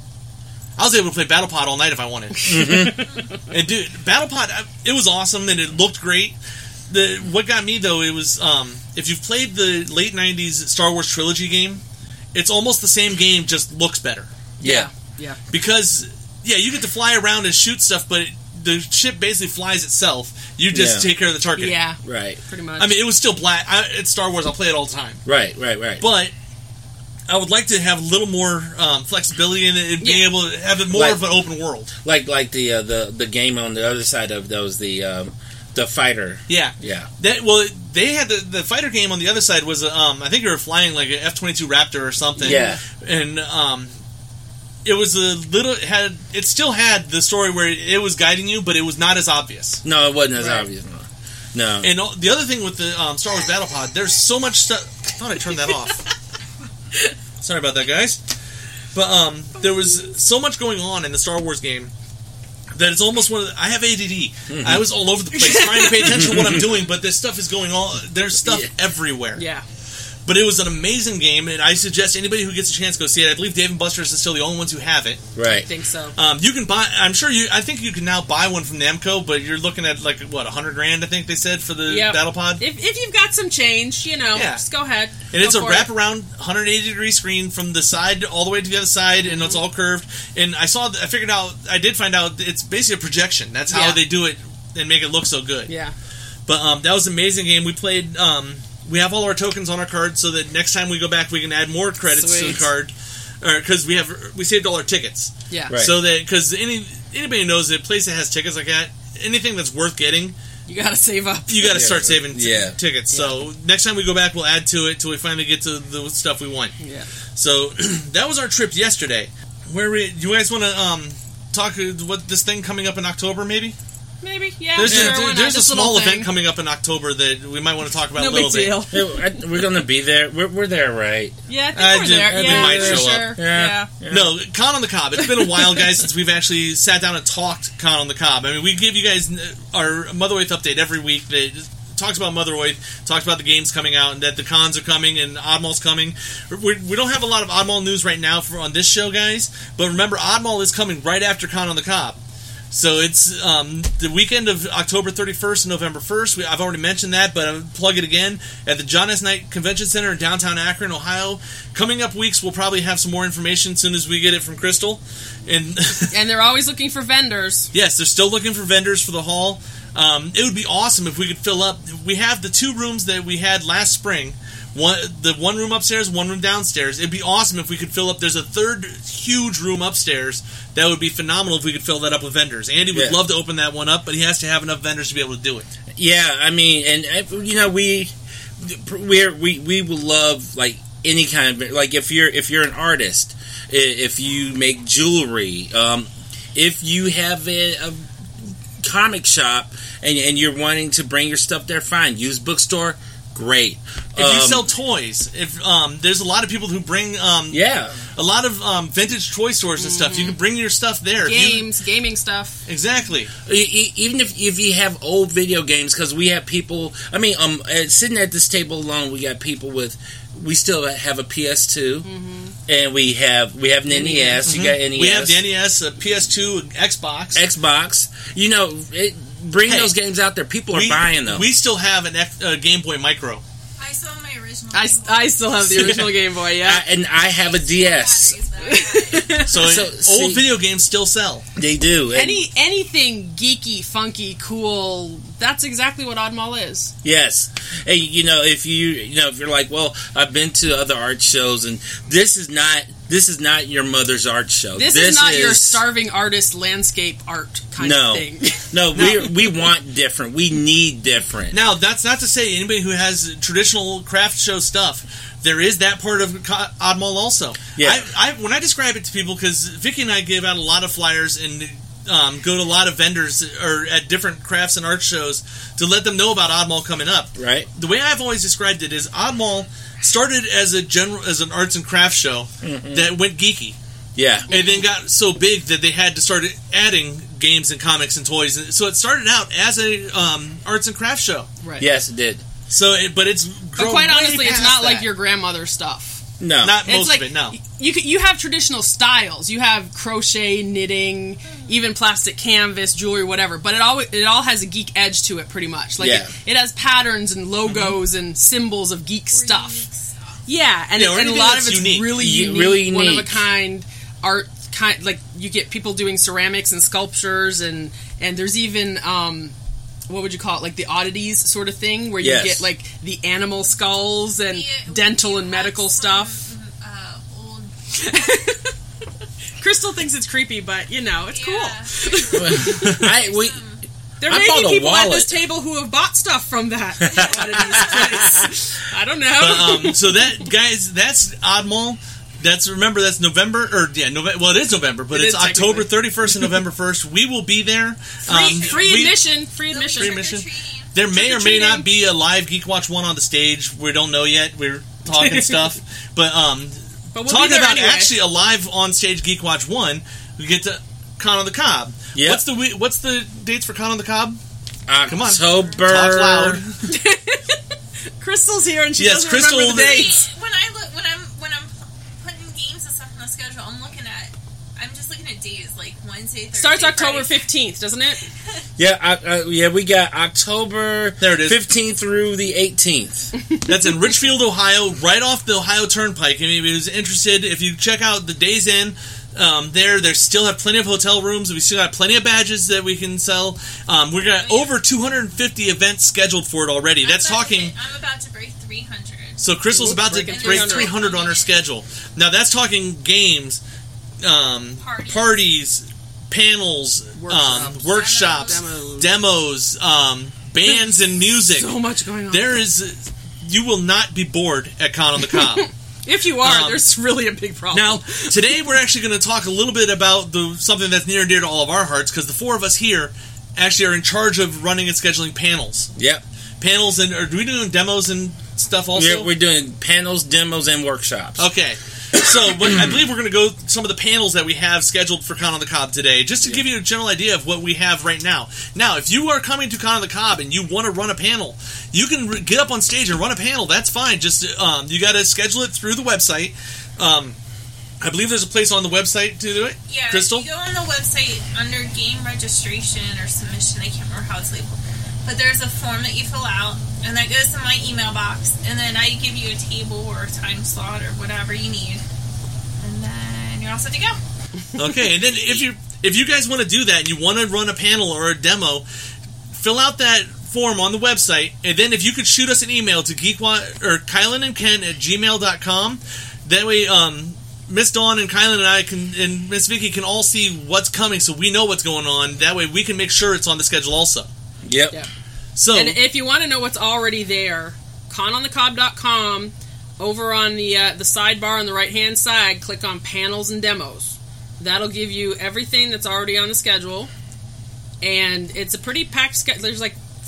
I was able to play BattlePod all night if I wanted. Mm-hmm. And dude, BattlePod, it was awesome and it looked great. The what got me though, it was um, if you've played the late nineties Star Wars trilogy game, it's almost the same game, just looks better. Yeah. Yeah. Because yeah, you get to fly around and shoot stuff, but the ship basically flies itself. You just Yeah. take care of the target. Yeah. Right. Pretty much. I mean, it was still black. I, it's Star Wars. I'll play it all the time. Right, right, right. But I would like to have a little more um, flexibility in it and being Yeah. able to have it more Like- of an open world. Like like the uh, the the game on the other side of those, the um, the fighter. Yeah. Yeah. That well, they had the, the fighter game on the other side was um, I think you were flying like an F twenty-two Raptor or something. Yeah. And um, it was a little it had it still had the story where it was guiding you, but it was not as obvious. No, it wasn't as Right. obvious. No. No. And all, the other thing with the um, Star Wars Battle Pod, there's so much stuff. I thought I turned that off. Sorry about that, guys. But um, there was so much going on in the Star Wars game that it's almost one of the, I have A D D. Mm-hmm. I was all over the place trying to pay attention to what I'm doing, but this stuff is going on. There's stuff Yeah. everywhere. yeah. But it was an amazing game, and I suggest anybody who gets a chance go see it. I believe Dave and Buster's is still the only ones who have it. I Right. think so. Um, you can buy. I'm sure you. I think you can now buy one from Namco, but you're looking at like what a hundred grand. I think they said for the Yep. Battle Pod. If, if you've got some change, you know, Yeah. just go ahead. And it's Go a for it. wraparound one hundred eighty degree screen from the side all the way to the other side, and it's all curved. And I saw, I figured out, I did find out it's basically a projection. That's how Yeah. they do it and make it look so good. Yeah. But um, that was an amazing game. We played. Um, we have all our tokens on our card, so that next time we go back, we can add more credits Sweet. to the card, because we have we saved all our tickets. Yeah. Right. So that because any anybody knows that a place that has tickets like that, anything that's worth getting, You got to save up. you got to Yeah. start saving t- Yeah. tickets. So next time we go back, we'll add to it till we finally get to the stuff we want. Yeah. So that was our trip yesterday. Where we, you guys want to um, talk uh, what this thing coming up in October? Maybe Maybe. Yeah. there's sure, a, why not? there's a This small little thing. event coming up in October that we might want to talk about No a little big bit. deal. Yeah, I- we're gonna be there. We're, we're there, right? Yeah, I think I we're do- there. we Yeah, might for show up. sure. Yeah. Yeah. No, Con on the Cob. It's been a while, guys, since we've actually sat down and talked Con on the Cob. I mean, we give you guys our Mother Oath update every week that talks about Mother Oath, talks about the games coming out, and that the cons are coming and Oddmall's coming. We're, we don't have a lot of Oddmall news right now for on this show, guys, but remember, Oddmall is coming right after Con on the Cob. So it's um, the weekend of October thirty-first and November first. We, I've already mentioned that, but I'll plug it again at the John S. Knight Convention Center in downtown Akron, Ohio. Coming up weeks, we'll probably have some more information as soon as we get it from Crystal. And And they're always looking for vendors. yes, they're still looking for vendors for the hall. Um, it would be awesome if we could fill up. We have the two rooms that we had last spring. One, the one room upstairs, one room downstairs. It'd be awesome if we could fill up. There's a third huge room upstairs. That would be phenomenal if we could fill that up with vendors. Andy would Yeah. love to open that one up, but he has to have enough vendors to be able to do it. Yeah, I mean, and uh, you know, we we're, we we will love like any kind of like if you're if you're an artist, i- if you make jewelry, um, if you have a, a comic shop and and you're wanting to bring your stuff there, fine. Used bookstore, great. If um, you sell toys, if um, there's a lot of people who bring um, yeah a lot of um, vintage toy stores and mm-hmm. stuff. You can bring your stuff there. Games, you, gaming stuff. Exactly. Even if if you have old video games, because we have people. I mean, um, sitting at this table alone, we got people with. We still have a P S two, mm-hmm. and we have we have an N E S. Mm-hmm. You got N E S. We have the N E S, a P S two, Xbox. Xbox. You know, it, bring hey, those games out there. People are we, buying them. We still have an uh, Game Boy Micro. I still have my original. I, I still have the original Game Boy. Yeah, I, and I have a D S. So, so old see, video games still sell. They do. Any anything geeky, funky, cool. That's exactly what Oddmall is. Yes. Hey, you know, if you you know if you're like, well, I've been to other art shows, and this is not this is not your mother's art show. This, this is not is, your starving artist landscape art kind no, of thing. No, no, we we want different. We need different. Now, that's not to say anybody who has traditional craft show stuff. There is that part of Oddmall also. Yeah. I, I, when I describe it to people, because Vicky and I give out a lot of flyers and um, go to a lot of vendors or at different crafts and art shows to let them know about Oddmall coming up. Right. The way I've always described it is Oddmall started as a general as an arts and crafts show mm-hmm. that went geeky. Yeah. And then got so big that they had to start adding games and comics and toys. So it started out as a um, arts and crafts show. Right. Yes, it did. So, it, but it's but quite honestly, it's not that. Like your grandmother's stuff. No, not it's most like, of it. No, you you have traditional styles. You have crochet, knitting, even plastic canvas, jewelry, whatever. But it all it all has a geek edge to it, pretty much. Like yeah. it, it has patterns and logos mm-hmm. and symbols of geek stuff. stuff. Yeah, and, yeah, it, and a lot of it's unique. really unique, really unique, one of a kind art. Kind like you get people doing ceramics and sculptures, and and there's even. Um, what would you call it, like the oddities sort of thing, where you yes. get like the animal skulls and we, dental we and medical some, stuff. Uh, old... Crystal thinks it's creepy, but you know, it's yeah. cool. I, we, there I may be people wallet. at this table who have bought stuff from that oddities place. I don't know. But, um, so that, guys, that's Oddmall. That's remember that's November or yeah November. Well, it is November, but it it's October thirty-first and November first. We will be there. Free, um, free we, admission. Free admission. Free admission. There may or may not be a live Geek Watch one on the stage. We don't know yet. We're talking stuff, but um, but we'll talking about anyway. actually a live on stage Geek Watch one. We get to Con on the Cob. Yep. What's the what's the dates for Con on the Cob? October. Come on, talk loud. Crystal's here and she yes, doesn't Crystal, remember the dates. When I look, when I'm when I'm putting games and stuff on the schedule, I'm looking at, I'm just looking at days like Wednesday, Thursday, starts October Friday. fifteenth, doesn't it? Yeah, I, uh, yeah, we got October there it is. fifteenth through the eighteenth. That's in Richfield, Ohio, right off the Ohio Turnpike. If anybody who's interested, if you check out the Days Inn. Um, there, there still have plenty of hotel rooms. We still got plenty of badges that we can sell. Um, we've got over two hundred fifty events scheduled for it already. I'm That's talking. To, I'm about to break three hundred. So Crystal's about to break three hundred on her schedule. Now that's talking games, um, parties. parties, panels, workshops, um, workshops demos, demos um, bands, and music. So much going on. There is. You will not be bored at Con on the Cob. If you are, um, there's really a big problem. Now, today we're actually going to talk a little bit about the something that's near and dear to all of our hearts, because the four of us here actually are in charge of running and scheduling panels. Yep. Panels, and are we doing demos and stuff also? We're, we're doing panels, demos, and workshops. Okay. So, what, I believe we're going to go some of the panels that we have scheduled for Con on the Cob today, just to yeah. give you a general idea of what we have right now. Now, if you are coming to Con on the Cob and you want to run a panel, you can re- get up on stage and run a panel. That's fine. Just um, you got to schedule it through the website. Um, I believe there's a place on the website to do it. Yeah, Crystal? You go on the website under game registration or submission. I can't remember how it's labeled. But there's a form that you fill out, and that goes to my email box, and then I give you a table or a time slot or whatever you need, and then you're all set to go. Okay, and then if you if you guys want to do that and you want to run a panel or a demo, fill out that form on the website, and then if you could shoot us an email to geekwatch or Kylan and Ken at gmail dot com, that way um, Miss Dawn and Kylan and I can and Miss Vicky can all see what's coming, so we know what's going on. That way we can make sure it's on the schedule also. Yep. Yeah. So, and if you want to know what's already there, con on the cob dot com, over on the uh, the sidebar on the right-hand side, click on Panels and Demos. That'll give you everything that's already on the schedule, and it's a pretty packed schedule. There's like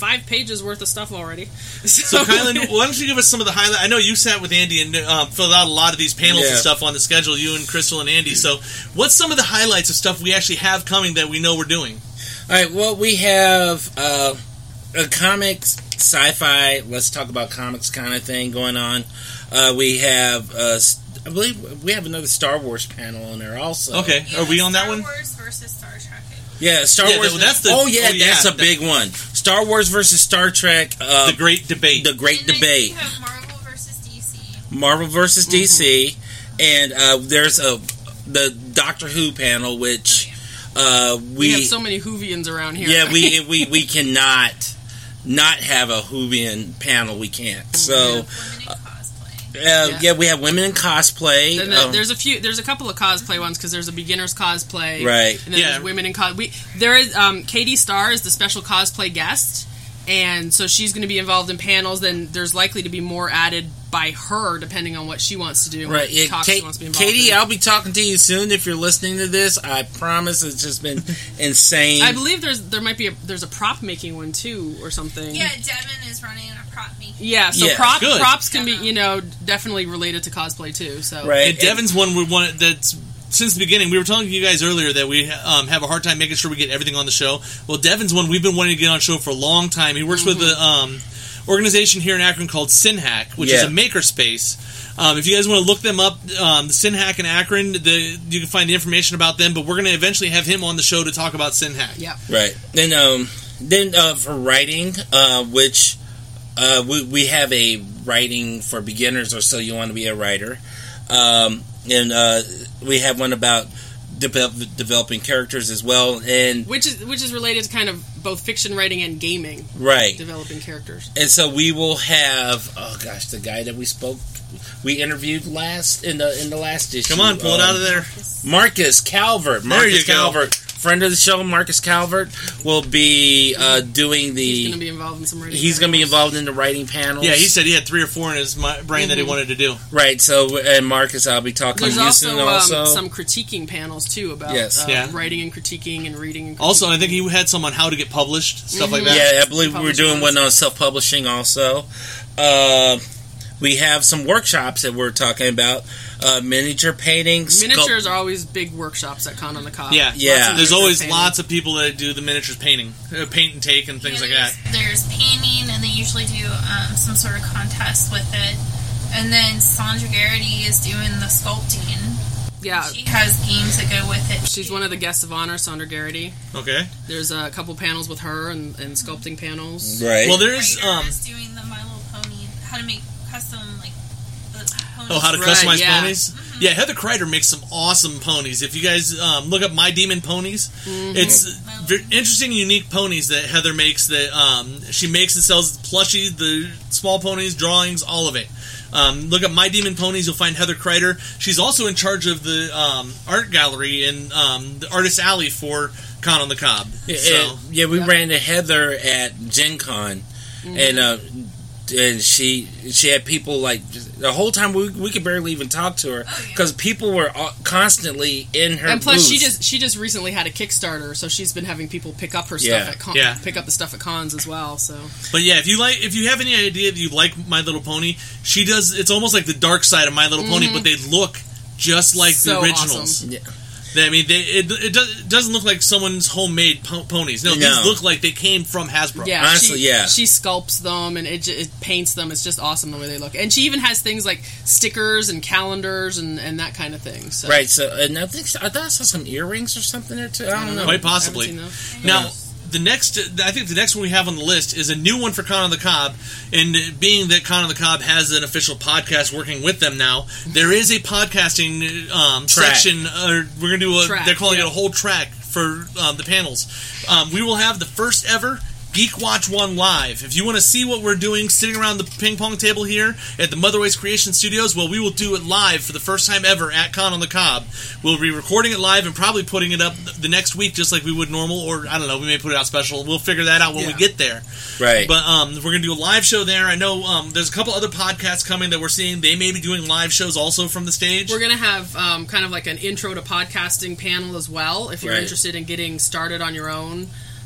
five pages worth of stuff already. So, so Kylan, why don't you give us some of the highlights? I know you sat with Andy and um, filled out a lot of these panels yeah. and stuff on the schedule, you and Crystal and Andy. So what's some of the highlights of stuff we actually have coming that we know we're doing? All right, well, we have uh, a comics, sci-fi, let's talk about comics kind of thing going on. Uh, we have, uh, I believe, we have another Star Wars panel on there also. Okay, yeah, are we on Star that one? Star Wars versus Star Trek. Yeah, Star yeah, Wars. That's the, oh, yeah, oh, yeah that's a the, big one. Star Wars versus Star Trek. Uh, the Great Debate. The Great and Debate. You have Marvel versus D C. Marvel versus mm-hmm. D C. And uh, there's a the Doctor Who panel, which... Oh, yeah. Uh, we, we have so many Whovians around here. Yeah, we we we cannot not have a Whovian panel. We can't. So, uh, uh, yeah. yeah, we have women in cosplay. And the, um, there's a few. There's a couple of cosplay ones because there's a beginners cosplay, right? And then yeah. there's women in cos. We there is um, Katie Starr is the special cosplay guest, and so she's going to be involved in panels. Then there's likely to be more added by her, depending on what she wants to do. Right, yeah, Kate, she wants to be involved Katie, in. I'll be talking to you soon if you're listening to this. I promise, it's just been insane. I believe there's there might be a there's a prop making one too or something. Yeah, Devin is running a prop making. Yeah, so yeah, prop good. props can be you know definitely related to cosplay too. So right, and Devin's one we want that's. Since the beginning, we were telling you guys earlier that we um, have a hard time making sure we get everything on the show. Well, Devin's one we've been wanting to get on the show for a long time. He works mm-hmm. with the um, organization here in Akron called SynHack, which yeah. is a makerspace. Um, if you guys want to look them up, um, the SynHack in Akron, the, you can find the information about them. But we're going to eventually have him on the show to talk about SynHack. Yeah, right. Then, um, then uh, for writing, uh, which uh, we we have a writing for beginners, or so you want to be a writer. Um, and uh, we have one about develop, developing characters as well, and which is which is related to kind of both fiction writing and gaming, right? Developing characters, and so we will have oh gosh, the guy that we spoke, we interviewed last in the in the last issue. Come on, pull um, it out of there, Marcus Calvert. Marcus there you Calvert. Go. Friend of the show, Marcus Calvert, will be uh, doing the. He's going to be involved in some writing. He's going to be involved in the writing panels. Yeah, he said he had three or four in his brain mm-hmm. that he wanted to do. Right. So, and Marcus, I'll be talking There's to you also, soon. Also, um, some critiquing panels too about yes. uh, yeah. writing and critiquing and reading. And critiquing. Also, I think he had some on how to get published, stuff mm-hmm. like that. Yeah, I believe we were doing one on self-publishing. Also, uh, we have some workshops that we're talking about. Uh, miniature paintings. Miniatures sculpt- are always big workshops at Con on the Cob. Yeah, yeah. There's always painting. Lots of people that do the miniatures painting, uh, paint and take, and things yeah, like that. There's painting, and they usually do um, some sort of contest with it. And then Sandra Garrity is doing the sculpting. Yeah, she has games that go with it. She's one of the guests of honor, Sandra Garrity. Okay. There's a couple panels with her and, and sculpting panels. Right. Well, there's um, um. doing the My Little Pony, how to make custom like. Oh, how to right, customize yeah. ponies? Mm-hmm. Yeah, Heather Kreider makes some awesome ponies. If you guys um, look up My Demon Ponies, mm-hmm. it's very interesting, unique ponies that Heather makes. That um, she makes and sells plushies, the small ponies, drawings, all of it. Um, look up My Demon Ponies. You'll find Heather Kreider. She's also in charge of the um, art gallery and um, the Artist Alley for Con on the Cob. Yeah, so, yeah we yeah. ran into Heather at Gen Con, mm-hmm. and uh, and she she had people like the whole time we we could barely even talk to her because oh, yeah. people were constantly in her. And plus, booth. she just she just recently had a Kickstarter, so she's been having people pick up her yeah. stuff at con, yeah. pick up the stuff at cons as well. So, but yeah, if you like, if you have any idea that you like My Little Pony, she does. It's almost like the dark side of My Little mm-hmm. Pony, but they look just like so the originals. Awesome. Yeah. I mean, they, it, it, does, it doesn't look like someone's homemade po- ponies. No, no, these look like they came from Hasbro. Yeah, honestly, she, yeah. She sculpts them and it, it paints them. It's just awesome the way they look. And she even has things like stickers and calendars and, and that kind of thing. So. Right. So, and I think I thought I saw some earrings or something there too. I don't know. Quite possibly. Now, the next, I think the next one we have on the list is a new one for Con on the Cob, and being that Con on the Cob has an official podcast working with them now, there is a podcasting um, section. Uh, we're going to do a, track, they're calling yeah. it a whole track for um, the panels. Um, we will have the first ever Geek Watch One live. If you want to see what we're doing sitting around the ping pong table here at the Motherways Creation Studios, well, we will do it live for the first time ever at Con on the Cob. We'll be recording it live and probably putting it up the next week just like we would normal, or I don't know, we may put it out special. We'll figure that out when yeah. we get there. Right. But um, we're going to do a live show there. I know um, there's a couple other podcasts coming that we're seeing. They may be doing live shows also from the stage. We're going to have um, kind of like an intro to podcasting panel as well if you're right. interested in getting started on your own.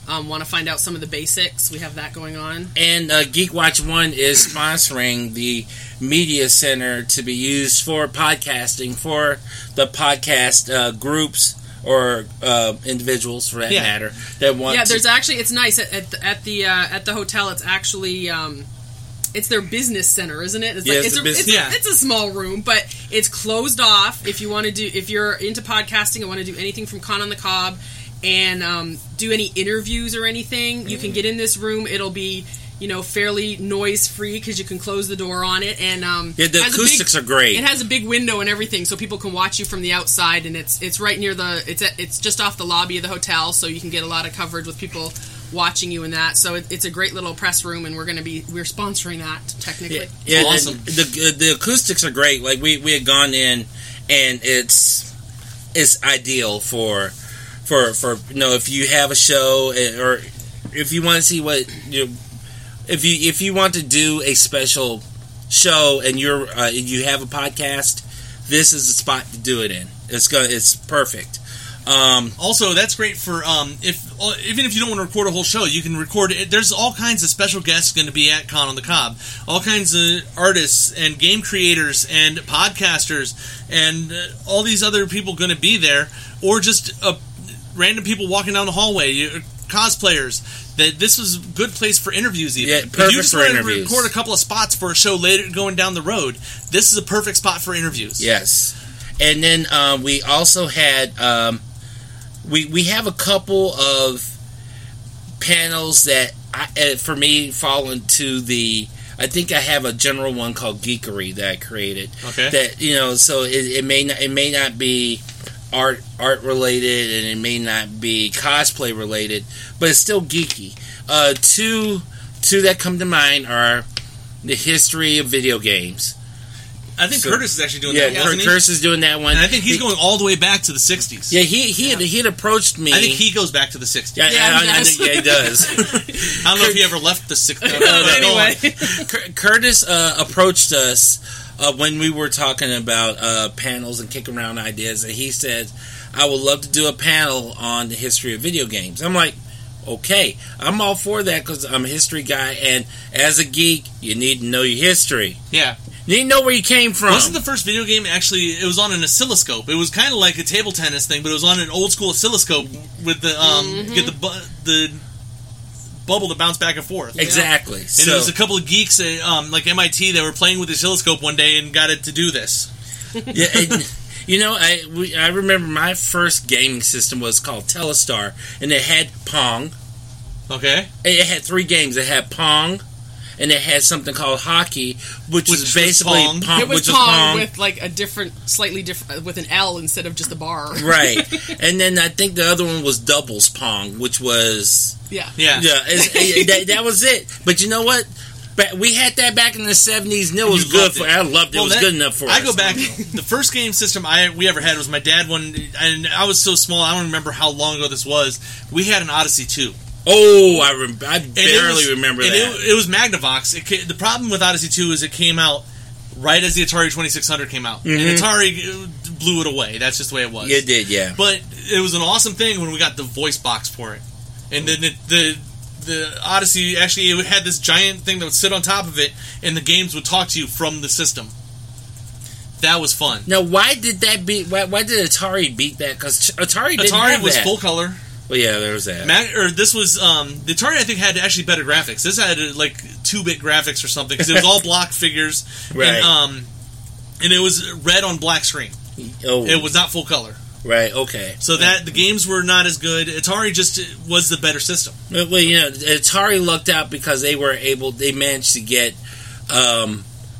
um, want to find out some of the basics, we have that going on. And uh, Geek Watch One is sponsoring the media center to be used for podcasting for the podcast uh, groups or uh, individuals, for that Yeah. matter, that want. Yeah, to... there's actually it's nice at, at the at the, uh, at the hotel. It's actually um, it's their business center, isn't it? It's Yeah, like it's it's, the a, bus- it's, yeah. it's a small room, but it's closed off. If you want to do, if you're into podcasting and want to do anything from Con on the Cob and um, do any interviews or anything, you can get in this room. It'll be, you know, fairly noise free because you can close the door on it, and um, Yeah, the has a acoustics big- are great. It has a big window and everything, so people can watch you from the outside, and it's it's right near the it's at, it's just off the lobby of the hotel, so you can get a lot of coverage with people watching you in that. So it, it's a great little press room, and we're going to be we're sponsoring that technically. Yeah, and Awesome. The the acoustics are great. Like we, we had gone in, and it's it's ideal for for for you know, if you have a show or if you want to see what you know, if you if you want to do a special show and you're uh, you have a podcast, this is the spot to do it in. It's gonna it's perfect. Um, Also, that's great for um, if uh, even if you don't want to record a whole show, you can record it. There's all kinds of special guests going to be at Con on the Cob. All kinds of artists and game creators and podcasters and uh, all these other people going to be there, or just uh, random people walking down the hallway, you, cosplayers. That this was a good place for interviews. Even Yeah, if perfect you just for want to interviews. record a couple of spots for a show later going down the road, this is a perfect spot for interviews. Yes, and then um, we also had um, we we have a couple of panels that I, uh, for me fall into the. I think I have a general one called Geekery that I created. Okay. That you know, so it, it may not it may not be art art related and it may not be cosplay related, but it's still geeky. Uh, two two that come to mind are the history of video games. I think So- Curtis is actually doing yeah, that. Cur- wasn't he? Curtis is doing that one. And I think he's He- going all the way back to the sixties. Yeah, he he had, he had approached me. I think he goes back to the sixties. Yeah, Yeah, I, he I- I does. think- yeah, he does. I don't know if he ever left the sixties. Anyway. Cur- Curtis uh, approached us uh, when we were talking about uh, panels and kicking around ideas, and he said, "I would love to do a panel on the history of video games." I'm like, "Okay, I'm all for that because I'm a history guy, and as a geek, you need to know your history. Yeah. You need to know where you came from." Wasn't the first video game actually, it was on an oscilloscope. It was kind of like a table tennis thing, but it was on an old school oscilloscope with the, um, Mm-hmm. get the, bu- the bubble to bounce back and forth. Exactly. And So- there was a couple of geeks at um, like M I T that were playing with the oscilloscope one day and got it to do this. yeah, and, you know, I we, I remember my first gaming system was called Telestar, and it had Pong. Okay. It had three games. It had Pong, and it had something called Hockey, which, Which was was basically Pong. Pong, It was which Pong, was Pong. with like a different, slightly different, with an L instead of just a bar. Right, and then I think the other one was Doubles Pong, which was Yeah. Yeah. yeah, it's, it, that, that was it. But you know what? Ba- We had that back in the seventies, and it was You good loved for. it. I loved it. Well, it was that- good enough for I us. go back. The first game system I we ever had was my dad one, and I was so small. I don't remember how long ago this was. We had an Odyssey two. Oh, I, rem- I And it barely was- remember and that. It, it was Magnavox. It ca- the problem with Odyssey two is it came out right as the Atari twenty-six hundred came out, Mhm. and Atari uh, blew it away. That's just the way it was. It did, yeah. But it was an awesome thing when we got the voice box for it, and then the the, the Odyssey actually it had this giant thing that would sit on top of it, and the games would talk to you from the system. That was fun. Now, why did that beat? Why, why did Atari beat that? Because Atari didn't Atari have was that. full color. Well, yeah, there was that. Mag- or this was um, the Atari. I think had actually better graphics. This had uh, like two bit graphics or something because it was all block figures, Right. And, um, and it was red on black screen. Oh, It was not full color, right. Okay. so that the games were not as good. Atari just was the better system. Well, well, you know, Atari lucked out because they were able. They managed to get um,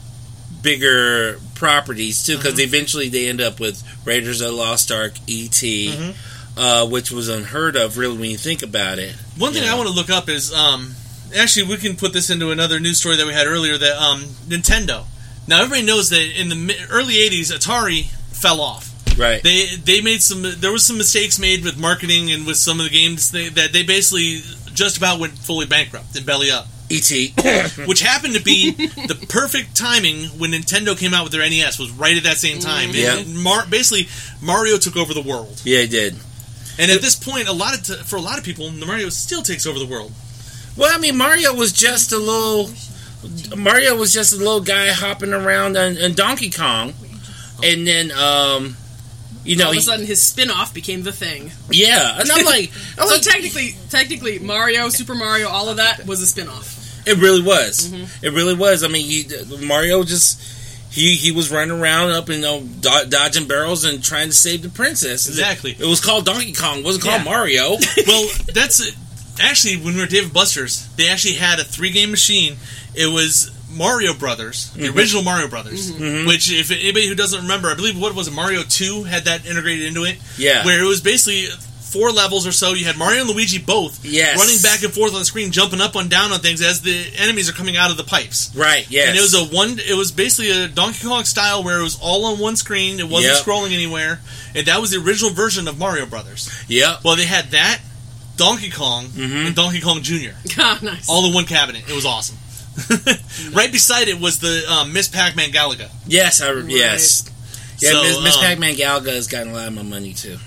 bigger properties too. Because Mm-hmm. eventually they end up with Raiders of the Lost Ark, E T, Mm-hmm. uh, which was unheard of, really, when you think about it. One thing Yeah. I want to look up is um, actually we can put this into another news story that we had earlier. That um, Nintendo. Now everybody knows that in the mi- early eighties, Atari fell off. Right. They they made some. There was some mistakes made with marketing and with some of the games they, that they basically just about went fully bankrupt and belly up. E T Which happened to be the perfect timing when Nintendo came out with their N E S. Was right at that same time. Yeah. And Mar- basically, Mario took over the world. Yeah, he did. And at this point, a lot of t- for a lot of people, Mario still takes over the world. Well, I mean, Mario was just a little. Mario was just a little guy hopping around in, in Donkey Kong, and then, um, you know, all of a he, sudden his spin-off became the thing. Yeah, and I'm like, I'm so like, technically, technically, Mario, Super Mario, all of that was a spin-off. It really was. Mm-hmm. It really was. I mean, he, Mario just. He he was running around up, you know, do- dodging barrels and trying to save the princess. Exactly. It, it was called Donkey Kong. It wasn't called Yeah. Mario. Well, that's it. Actually, when we were at Dave and Buster's, they actually had a three-game machine. It was Mario Brothers, the Mhm. original Mario Brothers, Mhm. which, if anybody who doesn't remember, I believe, what was it, Mario two had that integrated into it? Yeah. Where it was basically four levels or so. You had Mario and Luigi both Yes. running back and forth on the screen, jumping up and down on things as the enemies are coming out of the pipes. Right, yes. And it was a one. It was basically a Donkey Kong style where it was all on one screen. It wasn't Yep. scrolling anywhere, and that was the original version of Mario Brothers. Yep. Well, they had that, Donkey Kong, Mhm. and Donkey Kong Junior Ah, nice. all in one cabinet. It was awesome. Right beside it was the um, Miss Pac-Man Galaga. Yes, I, yes. Yeah, So, Miss, Miss um, Pac-Man Galaga has gotten a lot of my money, too.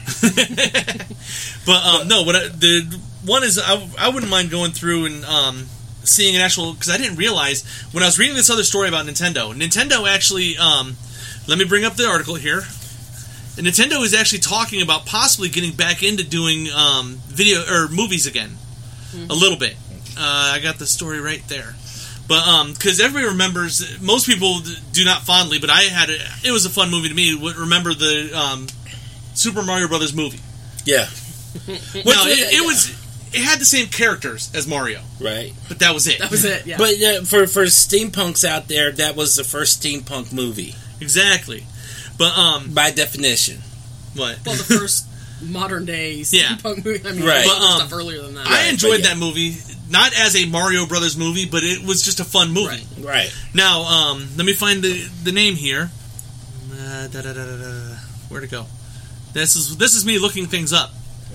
But um, no, what I, the one is I, I wouldn't mind going through and um, seeing an actual, because I didn't realize when I was reading this other story about Nintendo. Nintendo actually, um, let me bring up the article here. And Nintendo is actually talking about possibly getting back into doing um, video or movies again, a little bit. Uh, I got the story right there. But because um, everybody remembers, most people do not fondly, but I had a, it was a fun movie to me. Would remember the um, Super Mario Brothers movie. Yeah. No, it, it was. It had the same characters as Mario, Right. but that was it. That was it, yeah. But uh, for, for steampunks out there, that was the first steampunk movie. Exactly. But um, by definition. What? Well, the first modern day Yeah. steampunk movie. I mean, Right. but, But, um, stuff earlier than that. I Right, enjoyed but yeah. that movie, not as a Mario Brothers movie, but it was just a fun movie. Right. Right. Now, um, let me find the the name here. Uh, da, da, da, da, da. Where'd it go? This is this is me looking things up.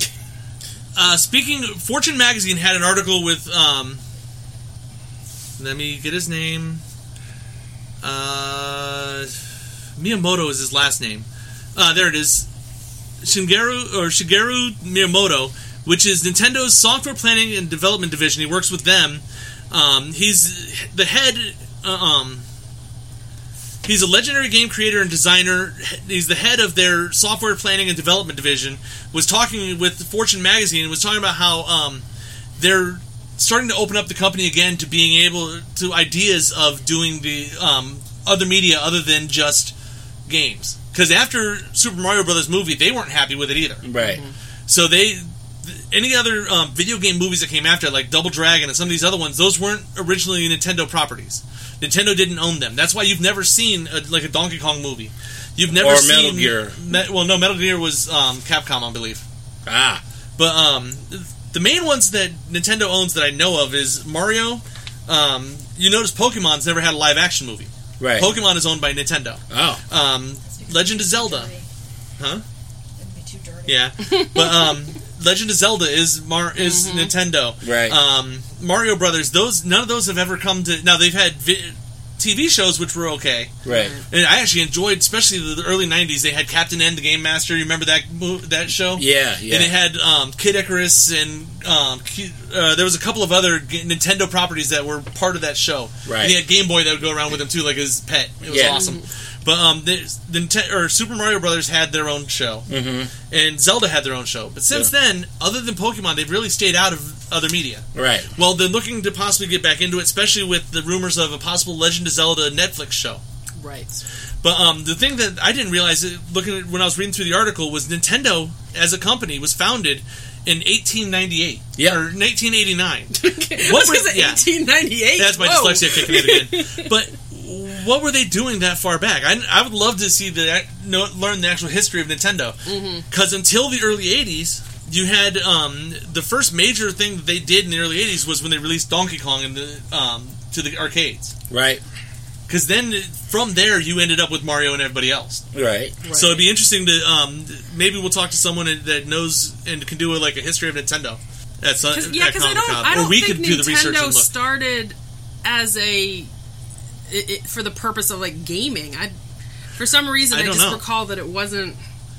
Uh, speaking, Fortune magazine had an article with. Um, let me get his name. Uh, Miyamoto is his last name. Uh, there it is. Shigeru or Shigeru Miyamoto, which is Nintendo's software planning and development division. He works with them. Um, he's the head. Uh, um, he's a legendary game creator and designer. He's the head of their software planning and development division. Was talking with Fortune magazine and was talking about how um, they're starting to open up the company again to being able to ideas of doing the um, other media other than just games. Because after Super Mario Brothers movie, they weren't happy with it either. Right. So they, any other um, video game movies that came after, like Double Dragon and some of these other ones, those weren't originally Nintendo properties. Nintendo didn't own them. That's why you've never seen a, like a Donkey Kong movie. You've never Or seen Metal Gear. Me, well, no, Metal Gear was um, Capcom, I believe. Ah. But um, the main ones that Nintendo owns that I know of is Mario. Um, you notice Pokemon's never had a live action movie. Right. Pokemon is owned by Nintendo. Oh. Um, Legend of Zelda. Huh? Yeah. But um, Legend of Zelda is Mar- is Mm-hmm. Nintendo. Right. Um, Mario Brothers, those none of those have ever come to. Now they've had vi- T V shows which were okay. Right. And I actually enjoyed, especially the, the early nineties. They had Captain N, the Game Master. You remember that mo- that show? Yeah, yeah. And it had um, Kid Icarus and um, Ki- uh, there was a couple of other g- Nintendo properties that were part of that show. Right. And he had Game Boy that would go around with him too, like his pet. It was Yeah. awesome. But um, the, the Nite- or Super Mario Brothers had their own show, Mm-hmm. and Zelda had their own show. But since Yeah. then, other than Pokemon, they've really stayed out of other media. Right. Well, they're looking to possibly get back into it, especially with the rumors of a possible Legend of Zelda Netflix show. Right. But um, the thing that I didn't realize, uh, looking at when I was reading through the article, was Nintendo as a company was founded in eighteen ninety-eight. Yeah. Or eighteen eighty-nine. What were- was it? yeah. eighteen ninety-eight. That's my Whoa. dyslexia kicking in again. But what were they doing that far back? I, I would love to see the know, learn the actual history of Nintendo. Because Mm-hmm. until the early eighties, you had um, the first major thing that they did in the early eighties was when they released Donkey Kong in the, um, to the arcades. Right. Because then from there you ended up with Mario and everybody else. Right. Right. So it'd be interesting to um, maybe we'll talk to someone that knows and can do a, like a history of Nintendo. That's uh, Cause, yeah, because I don't, Comic-Con. I don't or we think could do the research Nintendo and look. started as a it, it, for the purpose of like gaming. I for some reason I I, don't just know. recall that it wasn't. Well,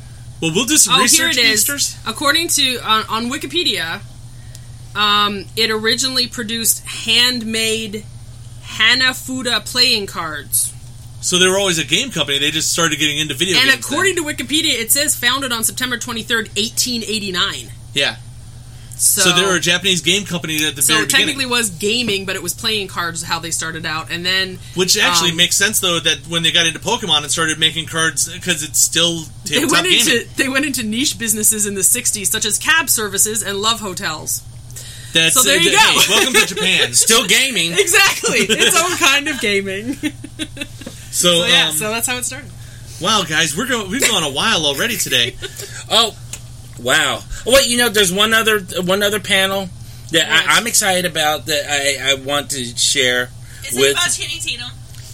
Well, we'll do some oh, research, here it is. Geeksters. According to on, on Wikipedia, um, it originally produced handmade Hanafuda playing cards. So they were always a game company. They just started getting into video and games. And according then. to Wikipedia, it says founded on September twenty-third, eighteen eighty-nine. Yeah. So, so they were a Japanese game company at the so very beginning. So technically was gaming, but it was playing cards how they started out. And then... Which actually um, makes sense, though, that when they got into Pokemon and started making cards, because it's still tabletop they went gaming. Into, they went into niche businesses in the sixties, such as cab services and love hotels. That's, so there uh, you go. Hey, welcome to Japan. Still gaming. Exactly. Its own kind of gaming. So, so yeah, um, so that's how it started. Wow, guys, we're go- we've gone a while already today. Oh, wow. Well, you know, there's one other one other panel that I, I'm excited about that I, I want to share. Is with... it about Channing Tatum?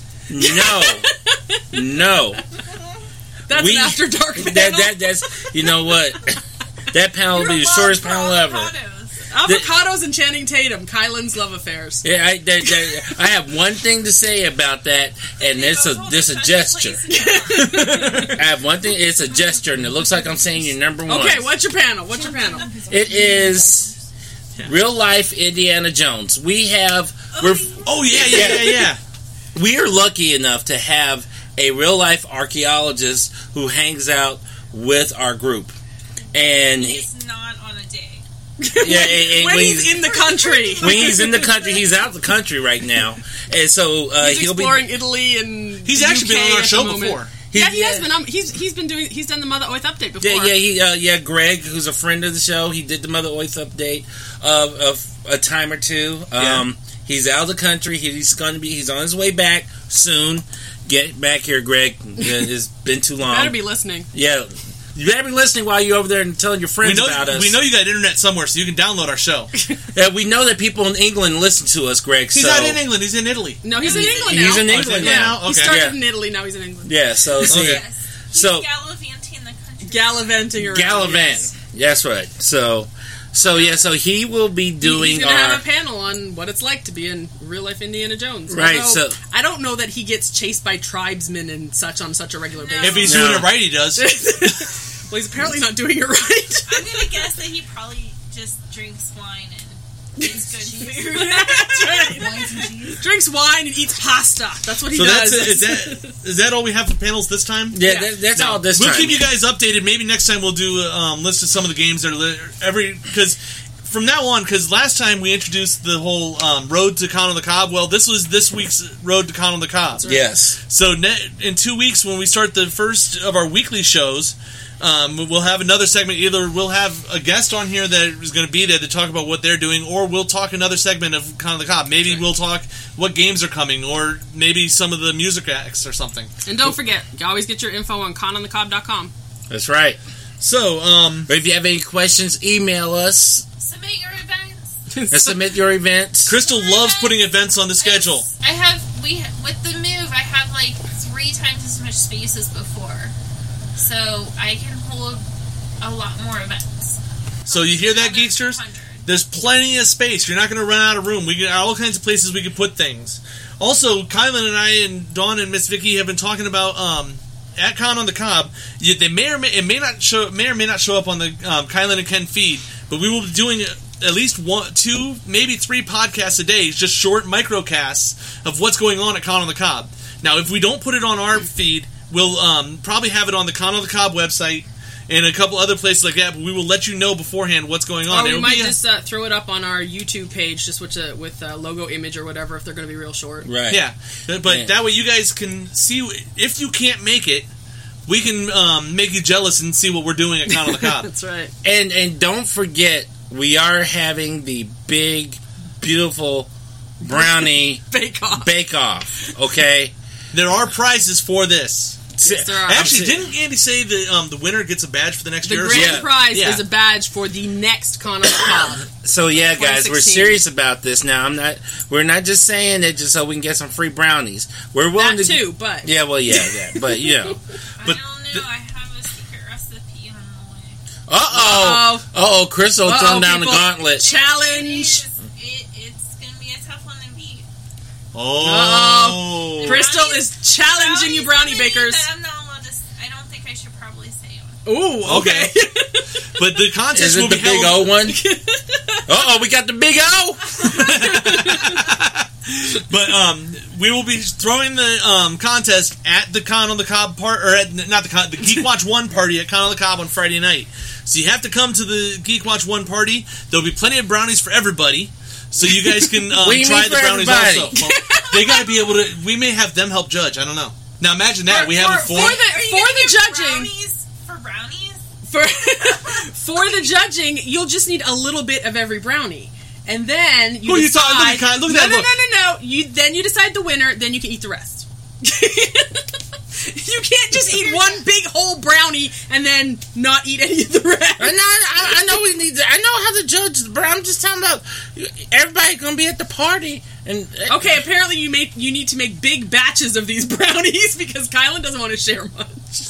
No. No. That's we, an After Dark panel. That, that, that's, you know what? That panel will be the shortest panel ever. Avocados the, and Channing Tatum, Kylan's love affairs. Yeah, I, that, that, I have one thing to say about that, and it's a this a gesture. I have one thing. It's a gesture, and it looks like I'm saying you're number one. Okay, what's your panel? What's your panel? It is real life Indiana Jones. We have. We're, oh yeah, yeah, yeah, yeah. We are lucky enough to have a real life archaeologist who hangs out with our group, and he's not on a day. Yeah, and, and when, when he's, he's in the country. When he's in the country, he's out the country right now, and so uh, he's he'll exploring be, Italy and he's actually U K been on our show before. He, yeah, he yeah. has been. Um, he's he's been doing. He's done the Mother Earth update before. Yeah, yeah, he, uh, yeah. Greg, who's a friend of the show, he did the Mother Earth update of, of a time or two. Um, yeah. He's out of the country. He's going to be. He's on his way back soon. Get back here, Greg. It's been too long. You better be listening. Yeah. You better be listening while you're over there and telling your friends we know, about us. We know you got internet somewhere, so you can download our show. Yeah, we know that people in England listen to us, Greg. He's so. not in England. He's in Italy. No, he's in England now. He's in England yeah. now. Okay. He started yeah. in Italy. Now he's in England. Yeah. So see. Okay. Yes. So he's gallivanting the country. Gallivanting around. Gallivanting. Yes. That's right. So. So yeah, so he will be doing. He's going to our, have a panel on what it's like to be in real life Indiana Jones. Right. Although, so I don't know that he gets chased by tribesmen and such on such a regular no. basis. If he's no. doing it right, he does. Well, he's apparently not doing it right. I'm going to guess that he probably just drinks wine and eats good food. That's right. Drinks wine and eats pasta. That's what he so does. That's it. Is that is that all we have for panels this time? Yeah, yeah. That, that's no. all this we'll time. We'll keep yeah. you guys updated. Maybe next time we'll do a um, list of some of the games that are li- every because. From now on, because last time we introduced the whole um, Road to Con on the Cob, well, this was this week's Road to Con on the Cob. Right. Yes. So ne- in two weeks, when we start the first of our weekly shows, um, we'll have another segment. Either we'll have a guest on here that is going to be there to talk about what they're doing, or we'll talk another segment of Con on the Cob. Maybe right. we'll talk what games are coming, or maybe some of the music acts or something. And don't forget, you always get your info on con on the cob dot com. That's right. So, um... But if you have any questions, email us. Submit your events. And submit your events. Crystal loves putting events on the schedule. I have we with the move. I have like three times as much space as before, so I can hold a lot more events. So you hear that, Geeksters? There's plenty of space. You're not going to run out of room. We got all kinds of places we can put things. Also, Kylan and I and Dawn and Miss Vicky have been talking about um, at Con on the Cob. You, they may or may it may not show may or may not show up on the um, Kylan and Ken feed, but we will be doing at least one, two, maybe three podcasts a day, just short microcasts of what's going on at Con on the Cob. Now, if we don't put it on our feed, we'll um, probably have it on the Con on the Cob website and a couple other places like that, but we will let you know beforehand what's going on. Or we It'll might a, just uh, throw it up on our YouTube page, just with a, with a logo image or whatever, if they're going to be real short. Right. Yeah, but, but that way you guys can see, if you can't make it, we can um, make you jealous and see what we're doing at Con on the Cob. That's right. And and don't forget, we are having the big, beautiful brownie bake-off. Bake-off, okay? There are prizes for this. Yes, there are. Actually, didn't Andy say the um, the winner gets a badge for the next the year? The grand yeah. prize yeah. is a badge for the next Con on the Cob. So yeah, guys, we're serious about this now. I'm not. We're not just saying it just so we can get some free brownies. We're willing that to too, but yeah, well, yeah, yeah, but you know, but I don't know. I have a secret recipe on the way. Uh oh, uh oh, Crystal Uh-oh, throwing down people. the gauntlet. Challenge. It, it's gonna be a tough one to beat. Oh, Uh-oh. Crystal is challenging you, brownie bakers. I'm not allowed to. I don't think I should probably say it. Ooh, okay. okay. But the contest Is it will the be big held... O one? Uh-oh, we got the big O! But um, we will be throwing the um, contest at the Con on the Cob part, or at, not the Con, the Geek Watch One party at Con on the Cob on Friday night. So you have to come to the Geek Watch One party. There'll be plenty of brownies for everybody, so you guys can um, try the brownies everybody? also. Well, they got to be able to. We may have them help judge. I don't know. Now imagine that For- we have for- a four. for For the, for the judging, Brownies for brownies? for for the judging, you'll just need a little bit of every brownie, and then you Who you decide. talking- look at Kyle, look at no, that no, look. no, no, no. You then you decide the winner. Then you can eat the rest. You can't just eat one big whole brownie and then not eat any of the rest. I know, I, I know we need to, I know how to judge, but I'm just talking about everybody gonna be at the party. And Okay, apparently you make you need to make big batches of these brownies because Kylan doesn't want to share much.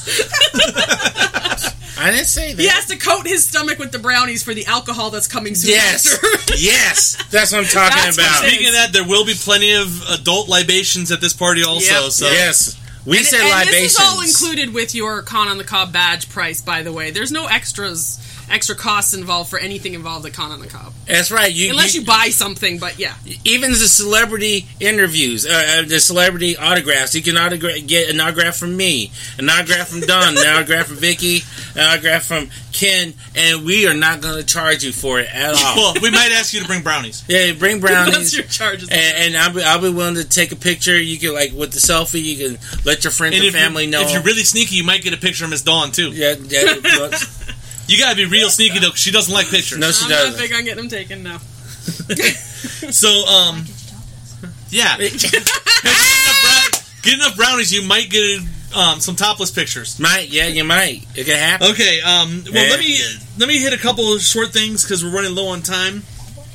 I didn't say that. He has to coat his stomach with the brownies for the alcohol that's coming soon Yes, after. yes, that's what I'm talking That's what about. it is. Speaking of that, there will be plenty of adult libations at this party also. Yep. So Yes, we and, said and libations. this is all included with your Con on the Cob badge price, by the way. There's no extras, extra costs involved for anything involved at Con on the Cob. That's right. You, Unless you, buy something, but yeah. even the celebrity interviews, uh, uh, the celebrity autographs. You can autogra- get an autograph from me, an autograph from Don, an autograph from Vicky, an autograph from Ken, and we are not going to charge you for it at all. well, we might ask you to bring brownies. Yeah, bring brownies. That's your charges. And, and I'll be I'll be willing to take a picture. You can, like, with the selfie, you can let your friends And and if family you- know. If you're really sneaky, you might get a picture of Miss Dawn too. yeah, yeah. Look. You gotta be real sneaky though, 'cause she doesn't like pictures. No, she I'm doesn't. not big on getting them taken, no. So, um, yeah, get enough, brown- get enough brownies, you might get um, some topless pictures. Might, yeah, you might. It could happen. Okay, um, well Yeah. let me let me hit a couple of short things because we're running low on time.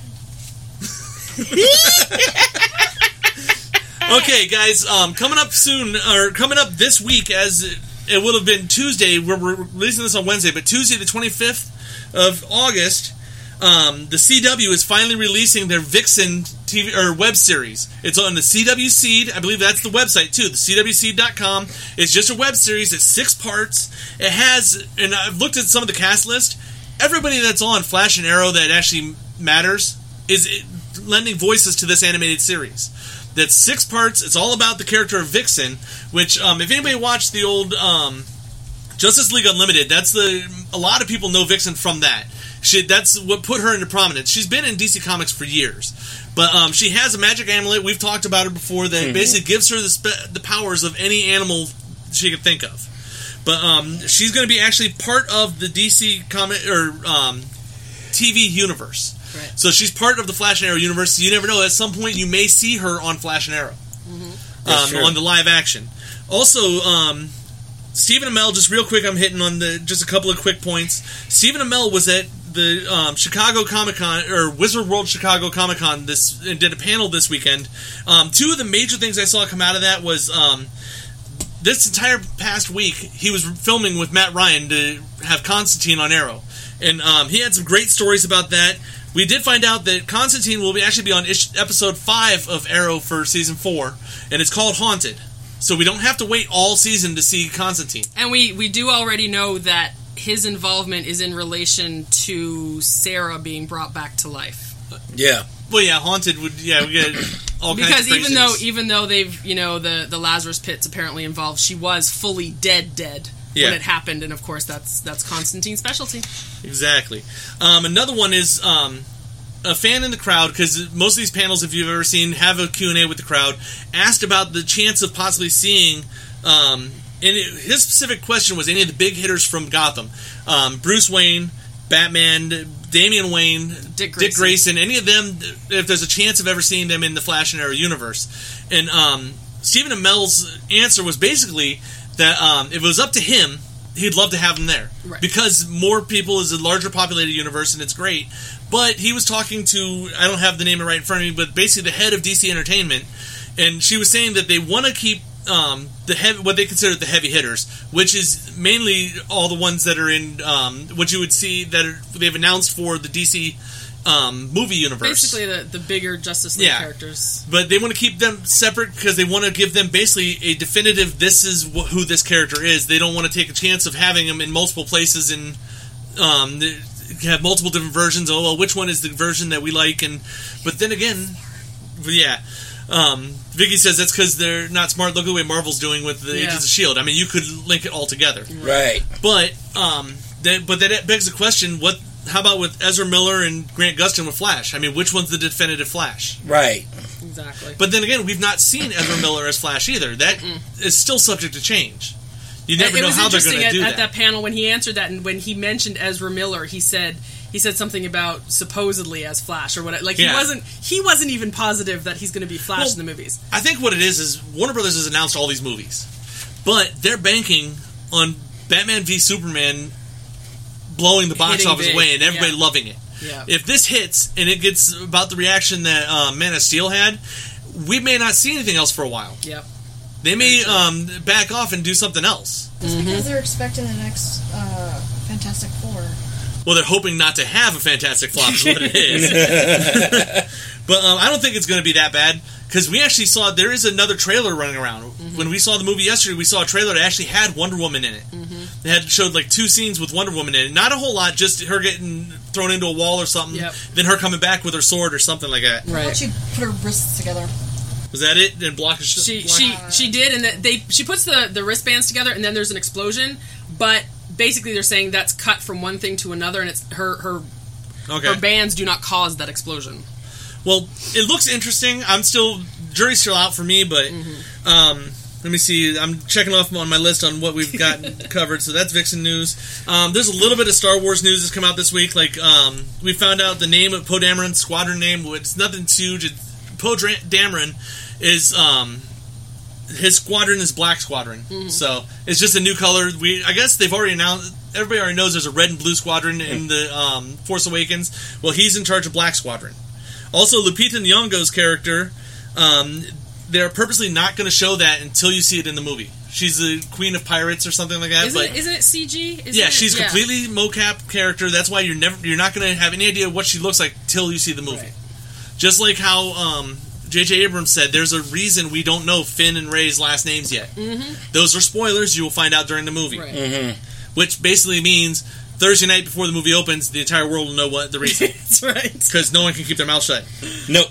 Okay, guys, um, coming up soon, or coming up this week, as it, it would have been Tuesday. We're, we're releasing this on Wednesday, but Tuesday, the twenty-fifth of August, um, the C W is finally releasing their Vixen T V or web series. It's on the C W Seed. I believe that's the website too. The C W Seed dot com. It's just a web series. It's six parts. It has, and I've looked at some of the cast list. Everybody that's on Flash and Arrow that actually matters is lending voices to this animated series. That's six parts. It's all about the character of Vixen, which, um, if anybody watched the old um, Justice League Unlimited, that's the a lot of people know Vixen from that. She, that's what put her into prominence. She's been in D C Comics for years, but um, she has a magic amulet. We've talked about her before. That mm-hmm. basically gives her the spe- the powers of any animal she could think of. But um, she's going to be actually part of the D C comic or um, T V universe. Right. So she's part of the Flash and Arrow universe. You never know. At some point, you may see her on Flash and Arrow, mm-hmm. um, on the live action. Also, um, Stephen Amell. Just real quick, I'm hitting on the just a couple of quick points. Stephen Amell was at the um, Chicago Comic Con or Wizard World Chicago Comic Con this and did a panel this weekend. Um, two of the major things I saw come out of that was um, this entire past week he was filming with Matt Ryan to have Constantine on Arrow, and um, he had some great stories about that. We did find out that Constantine will be actually be on ish, episode five of Arrow for season four, and it's called Haunted. So we don't have to wait all season to see Constantine. And we, we do already know that his involvement is in relation to Sarah being brought back to life. Yeah. Well, yeah, Haunted would, yeah, we get all kinds because of even though craziness. even though they've, you know, the, the Lazarus Pit's apparently involved, she was fully dead dead yeah. when it happened, and of course that's that's Constantine's specialty. Exactly. Um, another one is um, a fan in the crowd, because most of these panels, if you've ever seen, have a Q and A with the crowd, asked about the chance of possibly seeing, um, and it, his specific question was any of the big hitters from Gotham. Um, Bruce Wayne, Batman, Damian Wayne, Dick Grayson. Dick Grayson, any of them, if there's a chance of ever seeing them in the Flash and Arrow universe. And um, Stephen Amell's answer was basically that um, if it was up to him, he'd love to have them there. Right. Because more people is a larger populated universe, and it's great. But he was talking to, I don't have the name right in front of me, but basically the head of D C Entertainment, and she was saying that they want to keep um, the heavy, what they consider the heavy hitters, which is mainly all the ones that are in um, what you would see that are, they've announced for the D C um, movie universe. Basically, the, the bigger Justice League yeah. characters. But they want to keep them separate because they want to give them basically a definitive, this is wh- who this character is. They don't want to take a chance of having him in multiple places and um, have multiple different versions. Oh, well, which one is the version that we like? And But then again, yeah. Um, Vicky says that's because they're not smart. Look at the way Marvel's doing with the Yeah. Agents of S H I E L D. I mean, you could link it all together. Right. But um, that, but that begs the question, what? How about with Ezra Miller and Grant Gustin with Flash? I mean, which one's the definitive Flash? Right. Exactly. But then again, we've not seen Ezra Miller as Flash either. That Mm-mm. is still subject to change. You never it know was how they're going to at, do at that. that panel when he answered that, and when he mentioned Ezra Miller, he said he said something about supposedly as Flash or whatever. Like Yeah. he wasn't he wasn't even positive that he's going to be Flash Well, in the movies. I think what it is is Warner Brothers has announced all these movies, but they're banking on Batman v Superman blowing the box Hitting office big, away and everybody yeah. loving it. Yeah. If this hits and it gets about the reaction that uh, Man of Steel had, we may not see anything else for a while. Yep. They may um, back off and do something else. It's Mm-hmm. because they're expecting the next uh, Fantastic Four. Well, they're hoping not to have a Fantastic Flop is what it is. But um, I don't think it's going to be that bad, because we actually saw, there is another trailer running around. Mm-hmm. When we saw the movie yesterday, we saw a trailer that actually had Wonder Woman in it. Mm-hmm. They had showed like two scenes with Wonder Woman in it. Not a whole lot, just her getting thrown into a wall or something, Yep. then her coming back with her sword or something like that. Right. How about she put her wrists together? Was that it? And block sh- She block- she she did, and that they she puts the the wristbands together, and then there's an explosion. But basically, they're saying that's cut from one thing to another, and it's her her Okay. her bands do not cause that explosion. Well, it looks interesting. I'm still jury's still out for me, but Mm-hmm. um, let me see. I'm checking off on my list on what we've got covered. So that's Vixen news. Um, there's a little bit of Star Wars news that's come out this week. Like um, we found out the name of Poe Dameron's squadron name. It's nothing huge. It's, Poe Dra- Dameron is um, his squadron is Black Squadron. Mm-hmm. So it's just a new color. We I guess they've already announced. Everybody already knows there's a red and blue squadron in the um, Force Awakens. Well, he's in charge of Black Squadron. Also, Lupita Nyong'o's character, um, they're purposely not going to show that until you see it in the movie. She's the queen of pirates or something like that. Isn't, but it, isn't it C G? Isn't yeah, it? she's yeah. completely mocap character. That's why you're never you're not going to have any idea what she looks like till you see the movie. Right. Just like how um, J J Abrams said, there's a reason we don't know Finn and Rey's last names yet. Mm-hmm. Those are spoilers. You will find out during the movie. Right. Mm-hmm. Which basically means Thursday night before the movie opens, the entire world will know what the reason. That's right. Because no one can keep their mouth shut. Nope.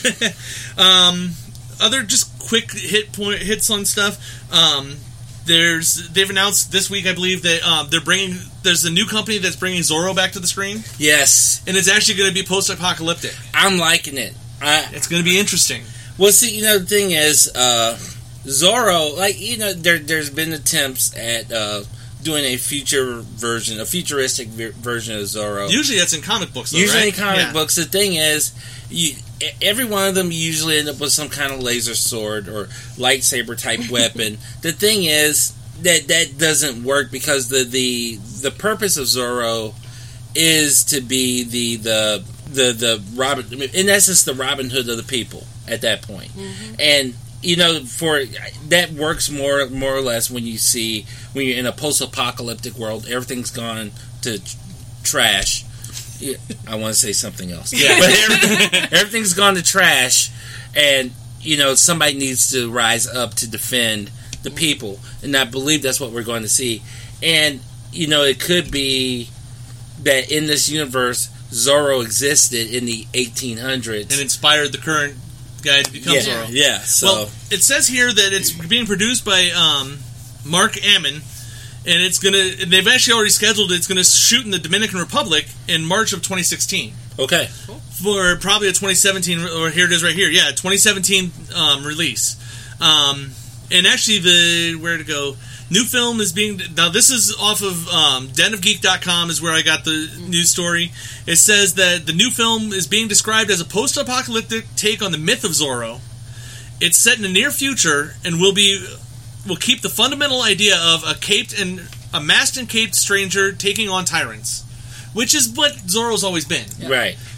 um, other just quick hit point hits on stuff. Um, there's they've announced this week, I believe, that um, they're bringing. There's a new company that's bringing Zorro back to the screen. Yes, and it's actually going to be post-apocalyptic. I'm liking it. I, it's going to be interesting. Well, see, you know, the thing is, uh, Zorro, like you know, there there's been attempts at uh, doing a future version, a futuristic ver- version of Zorro. Usually, that's in comic books. Though, Usually right? in comic yeah. books. The thing is, you every one of them usually end up with some kind of laser sword or lightsaber type weapon. The thing is that that doesn't work because the the the purpose of Zorro is to be the the the the Robin, in essence, the Robin Hood of the people at that point. Mm-hmm. And you know, for that works more more or less when you see when you're in a post-apocalyptic world, everything's gone to tr- trash. Yeah, I want to say something else. Yeah. But everything, everything's gone to trash, and you know somebody needs to rise up to defend the people, and I believe that's what we're going to see. And you know, it could be that in this universe, Zorro existed in the eighteen hundreds and inspired the current guy to become yeah, Zorro. Yeah. So well, it says here that it's being produced by um, Mark Ammon. And it's gonna. And they've actually already scheduled it. It's gonna shoot in the Dominican Republic in March of twenty sixteen. Okay. For probably a twenty seventeen, or here it is right here. Yeah, twenty seventeen um, release. Um, and actually, the where to go? New film is being now. This is off of um, den of geek dot com is where I got the news story. It says that the new film is being described as a post-apocalyptic take on the myth of Zorro. It's set in the near future and will be. will keep the fundamental idea of a caped and a masked and caped stranger taking on tyrants, which is what Zorro's always been. Yeah. Right.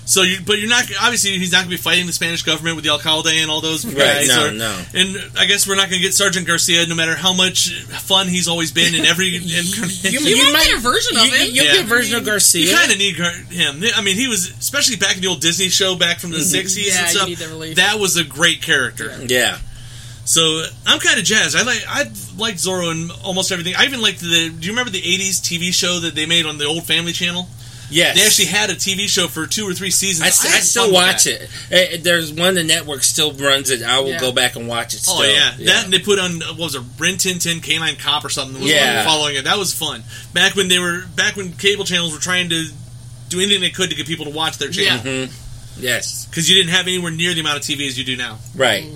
So, you, but you're not obviously he's not going to be fighting the Spanish government with the Alcalde and all those Right, guys. no, or, no. And I guess we're not going to get Sergeant Garcia, no matter how much fun he's always been in every. In, You, You, might, might- get a version of you, it. You'll Yeah. get a version of Garcia. You kind of need Gar- him. I mean, he was especially back in the old Disney show back from the sixties Yeah, and you stuff. need the relief. That was a great character. Yeah. So I'm kind of jazzed. I like I liked Zorro and almost everything. I even liked the. Do you remember the eighties T V show that they made on the old Family Channel? Yes. They actually had a T V show for two or three seasons. I, st- I had still fun with watch that. it. Uh, There's one the network still runs it. I will Yeah. go back and watch it still. Oh yeah. that and they put on what was it, Rin Tin Tin Canine Cop or something. Was Yeah. following it. That was fun. Back when they were back when cable channels were trying to do anything they could to get people to watch their channel. Mhm. Yes. Because you didn't have anywhere near the amount of T V as you do now. Right.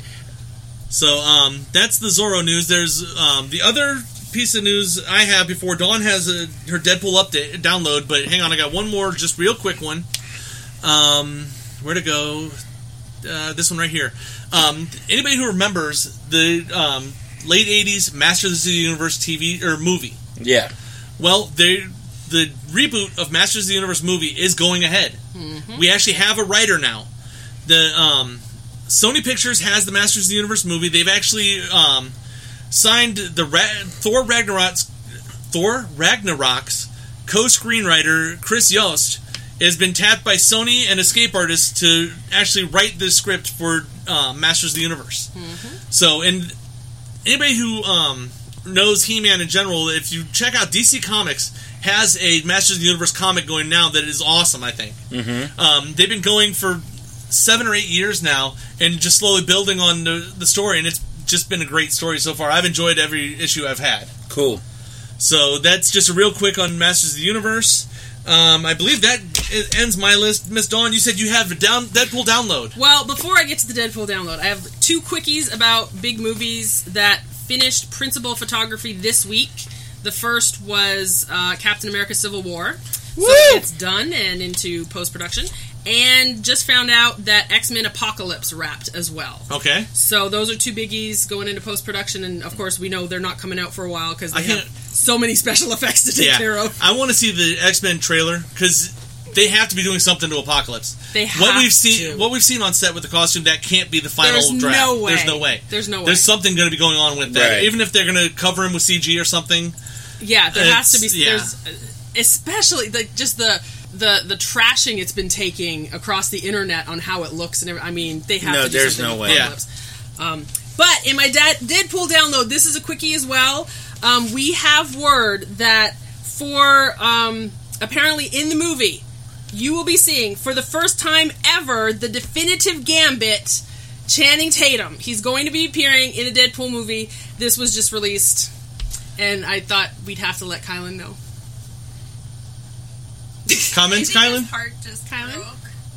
So um, that's the Zorro news. There's um, the other piece of news I have before Dawn has a, her Deadpool update download. But hang on, I got one more, just real quick one. Um, where to go? Uh, this one right here. Um, anybody who remembers the um, late eighties Masters of the Universe T V or movie? Yeah. Well, they. The reboot of Masters of the Universe movie is going ahead. Mm-hmm. We actually have a writer now. The um, Sony Pictures has the Masters of the Universe movie. They've actually um, signed the Ra- Thor Ragnarok's Thor Ragnarok's co-screenwriter Chris Yost has been tapped by Sony and Escape Artists to actually write the script for uh, Masters of the Universe. Mm-hmm. So, and anybody who um, knows He-Man in general, if you check out D C Comics, has a Masters of the Universe comic going now that is awesome, I think. Mm-hmm. Um, they've been going for seven or eight years now and just slowly building on the, the story, and it's just been a great story so far. I've enjoyed every issue I've had. Cool. So that's just a real quick on Masters of the Universe. Um, I believe that ends my list. Miss Dawn, you said you have a down Deadpool download. Well, before I get to the Deadpool download, I have two quickies about big movies that finished principal photography this week. The first was uh, Captain America Civil War. Woo! So it's done and into post-production. And just found out that X-Men Apocalypse wrapped as well. Okay. So those are two biggies going into post-production. And, of course, we know they're not coming out for a while because they I have can't- so many special effects to take Yeah. care of. I want to see the X-Men trailer because they have to be doing something to Apocalypse. They have what we've seen, to. what we've seen on set with the costume, that can't be the final There's draft. no way. There's no way. There's no way. There's something going to be going on with that. Right. Even if they're going to cover him with C G or something. Yeah, there has to be. It's- yeah. There's, especially the, just the the the trashing it's been taking across the internet on how it looks and everything. I mean, they have No, to do there's something no with way. Apocalypse. Um, but in my dad Deadpool download, this is a quickie as well. Um, we have word that for um, apparently in the movie, you will be seeing for the first time ever the definitive Gambit, Channing Tatum. He's going to be appearing in a Deadpool movie. This was just released. And I thought we'd have to let Kylan know. Comments, Kylan? His heart just Kylan? broke.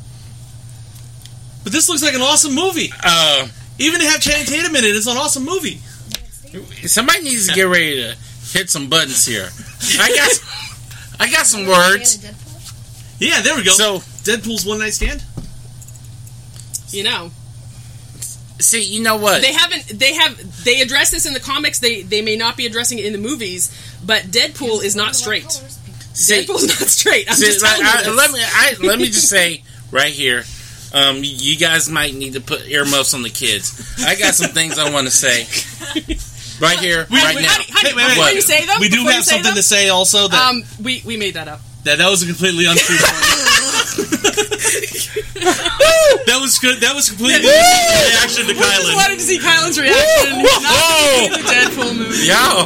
But this looks like an awesome movie. Uh, Even to have Channing Tatum in it, it's an awesome movie. somebody needs to get ready to hit some buttons here. I got, I got some words. Yeah, there we go. So, Deadpool's one night stand. You know. see, you know what? They haven't they have they address this in the comics, they they may not be addressing it in the movies, but Deadpool is not straight. See, Deadpool's not straight. I'm see, just like, telling you I- this. let me, I, let me just say right here. Um, you guys might need to put earmuffs on the kids. I got some things I want to say. Right here, We- right we- now. Honey, honey, Wait, wait, wait. before What? you say them, We do before you have say something them, to say also that Um, we we made that up. that, that was a completely untrue That was good. That was completely innocent reaction to We just Kylan. wanted to see Kylan's reaction. Not to see the Deadpool movie. Y'all,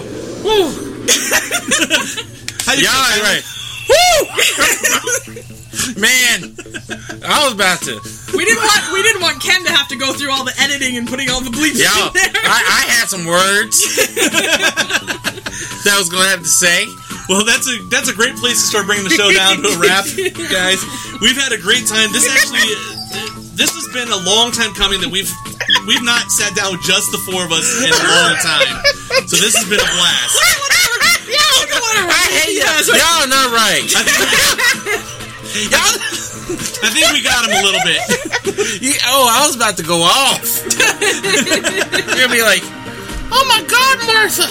How do you y'all feel, ain't Kylan? right. Woo! Man, I was about to. We didn't want we didn't want Ken to have to go through all the editing and putting all the bleeps Y'all, in there. I, I had some words that I was gonna have to say. Well, that's a that's a great place to start bringing the show down to a wrap, guys. We've had a great time. This actually, this has been a long time coming that we've we've not sat down with just the four of us in a long time. So this has been a blast. I hate y'all. Y'all are not right. Y'all, I think we got him a little bit. you, oh, I was about to go off. You're gonna be like, oh my God, Martha.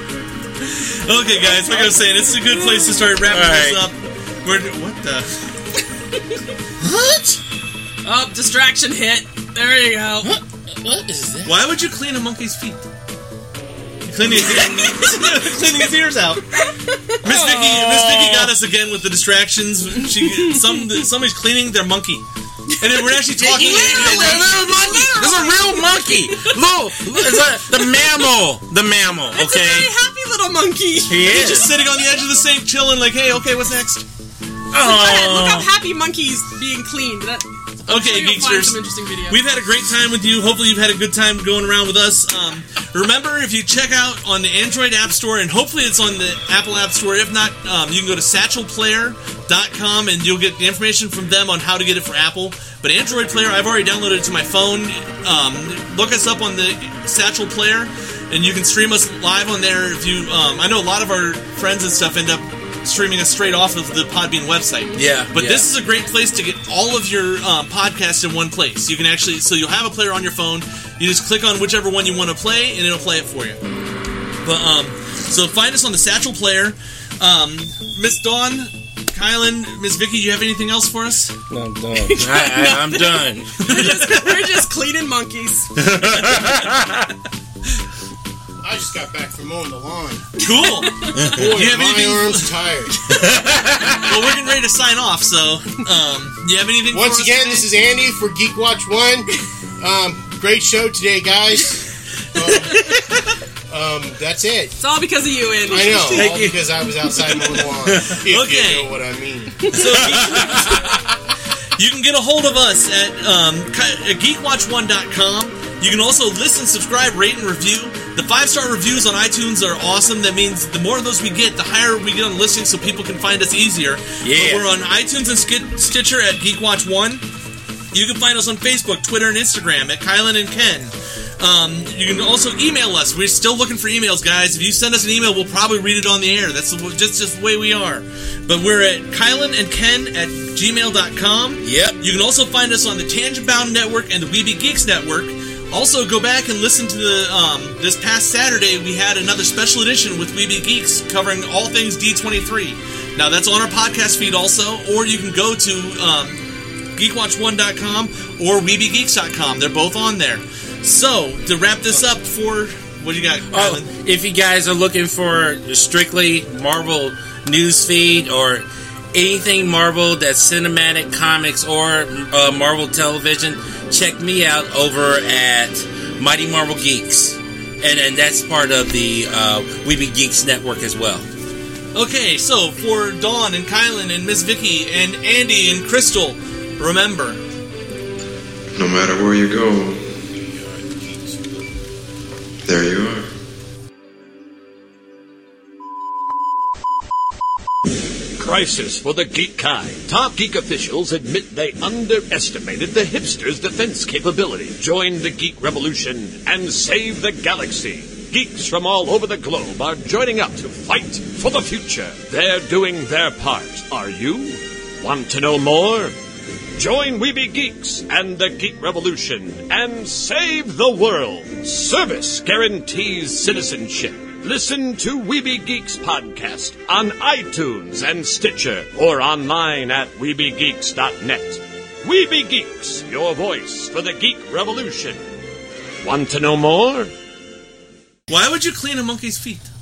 Okay, guys, like I was saying, it's a good place to start wrapping All right. this up. We're what the? What? Oh, distraction hit. There you go. What? What is that? Why would you clean a monkey's feet? Cleaning his, ears. Cleaning his ears out. Miss Vicky, Miss Vicky got us again with the distractions. She, some, somebody's cleaning their monkey. And then we're actually talking. Literally, a little monkey. There's a real monkey. Look, the mammal, the mammal. Okay, it's a very happy little monkey. He is He's just sitting on the edge of the sink, chilling. Like, hey, okay, what's next? Oh. Look how happy monkey's being cleaned. That, Okay, sure Geeksters, some interesting videos. We've had a great time with you. Hopefully you've had a good time going around with us. Um, remember, if you check out on the Android App Store, and hopefully it's on the Apple App Store, if not, um, you can go to satchel player dot com and you'll get the information from them on how to get it for Apple. But Android Player, I've already downloaded it to my phone. Um, look us up on the Satchel Player, and you can stream us live on there. If you, um, I know a lot of our friends and stuff end up streaming us straight off of the Podbean website. Yeah. But yeah. this is a great place to get all of your um, podcasts in one place. You can actually, so you'll have a player on your phone. You just click on whichever one you want to play, and it'll play it for you. But um, so find us on the Satchel Player. Um, Miss Dawn, Kylan, Miss Vicky, you have anything else for us? No, I'm done. I, I, I'm done. We're just, we're just cleaning monkeys. I just got back from mowing the lawn. Cool. Boy, you have my anything? arm's tired. Well, we're getting ready to sign off, so um, you have anything Once for us again, today? this is Andy for Geek Watch One. Um, great show today, guys. Um, um, that's it. It's all because of you, Andy. I know, Thank all you. because I was outside mowing the lawn. If Okay. you know what I mean. So you can get a hold of us at, um, at geek watch one dot com. You can also listen, subscribe, rate, and review. The five-star reviews on iTunes are awesome. That means the more of those we get, the higher we get on listings so people can find us easier. Yeah. But we're on iTunes and Skit- Stitcher at Geek Watch one. You can find us on Facebook, Twitter, and Instagram at Kylan and Ken. Um, you can also email us. We're still looking for emails, guys. If you send us an email, we'll probably read it on the air. That's just, just the way we are. But we're at Kylan and Ken at gmail dot com. Yep. You can also find us on the Tangent Bound Network and the Weeby Geeks Network. Also, go back and listen to the, um, this past Saturday, we had another special edition with Weeby Geeks covering all things D twenty-three. Now, that's on our podcast feed also, or you can go to um, geek watch one dot com or weeby geeks dot com. They're both on there. So, to wrap this up for, what do you got, Kylan? Oh, if you guys are looking for strictly Marvel news feed or anything Marvel that's cinematic, comics, or uh, Marvel television, check me out over at Mighty Marvel Geeks. And, and that's part of the uh, Weeby Geeks Network as well. Okay, so for Dawn and Kylan and Miss Vicky and Andy and Crystal, remember, no matter where you go, there you are. Crisis for the geek kind. Top geek officials admit they underestimated the hipsters' defense capability. Join the geek revolution and save the galaxy. Geeks from all over the globe are joining up to fight for the future. They're doing their part. Are you? Want to know more? Join Weeby Geeks and the Geek Revolution and save the world. Service guarantees citizenship. Listen to Weeby Geeks podcast on iTunes and Stitcher or online at weeby geeks dot net. Weeby Geeks, your voice for the Geek Revolution. Want to know more? why would you clean a monkey's feet?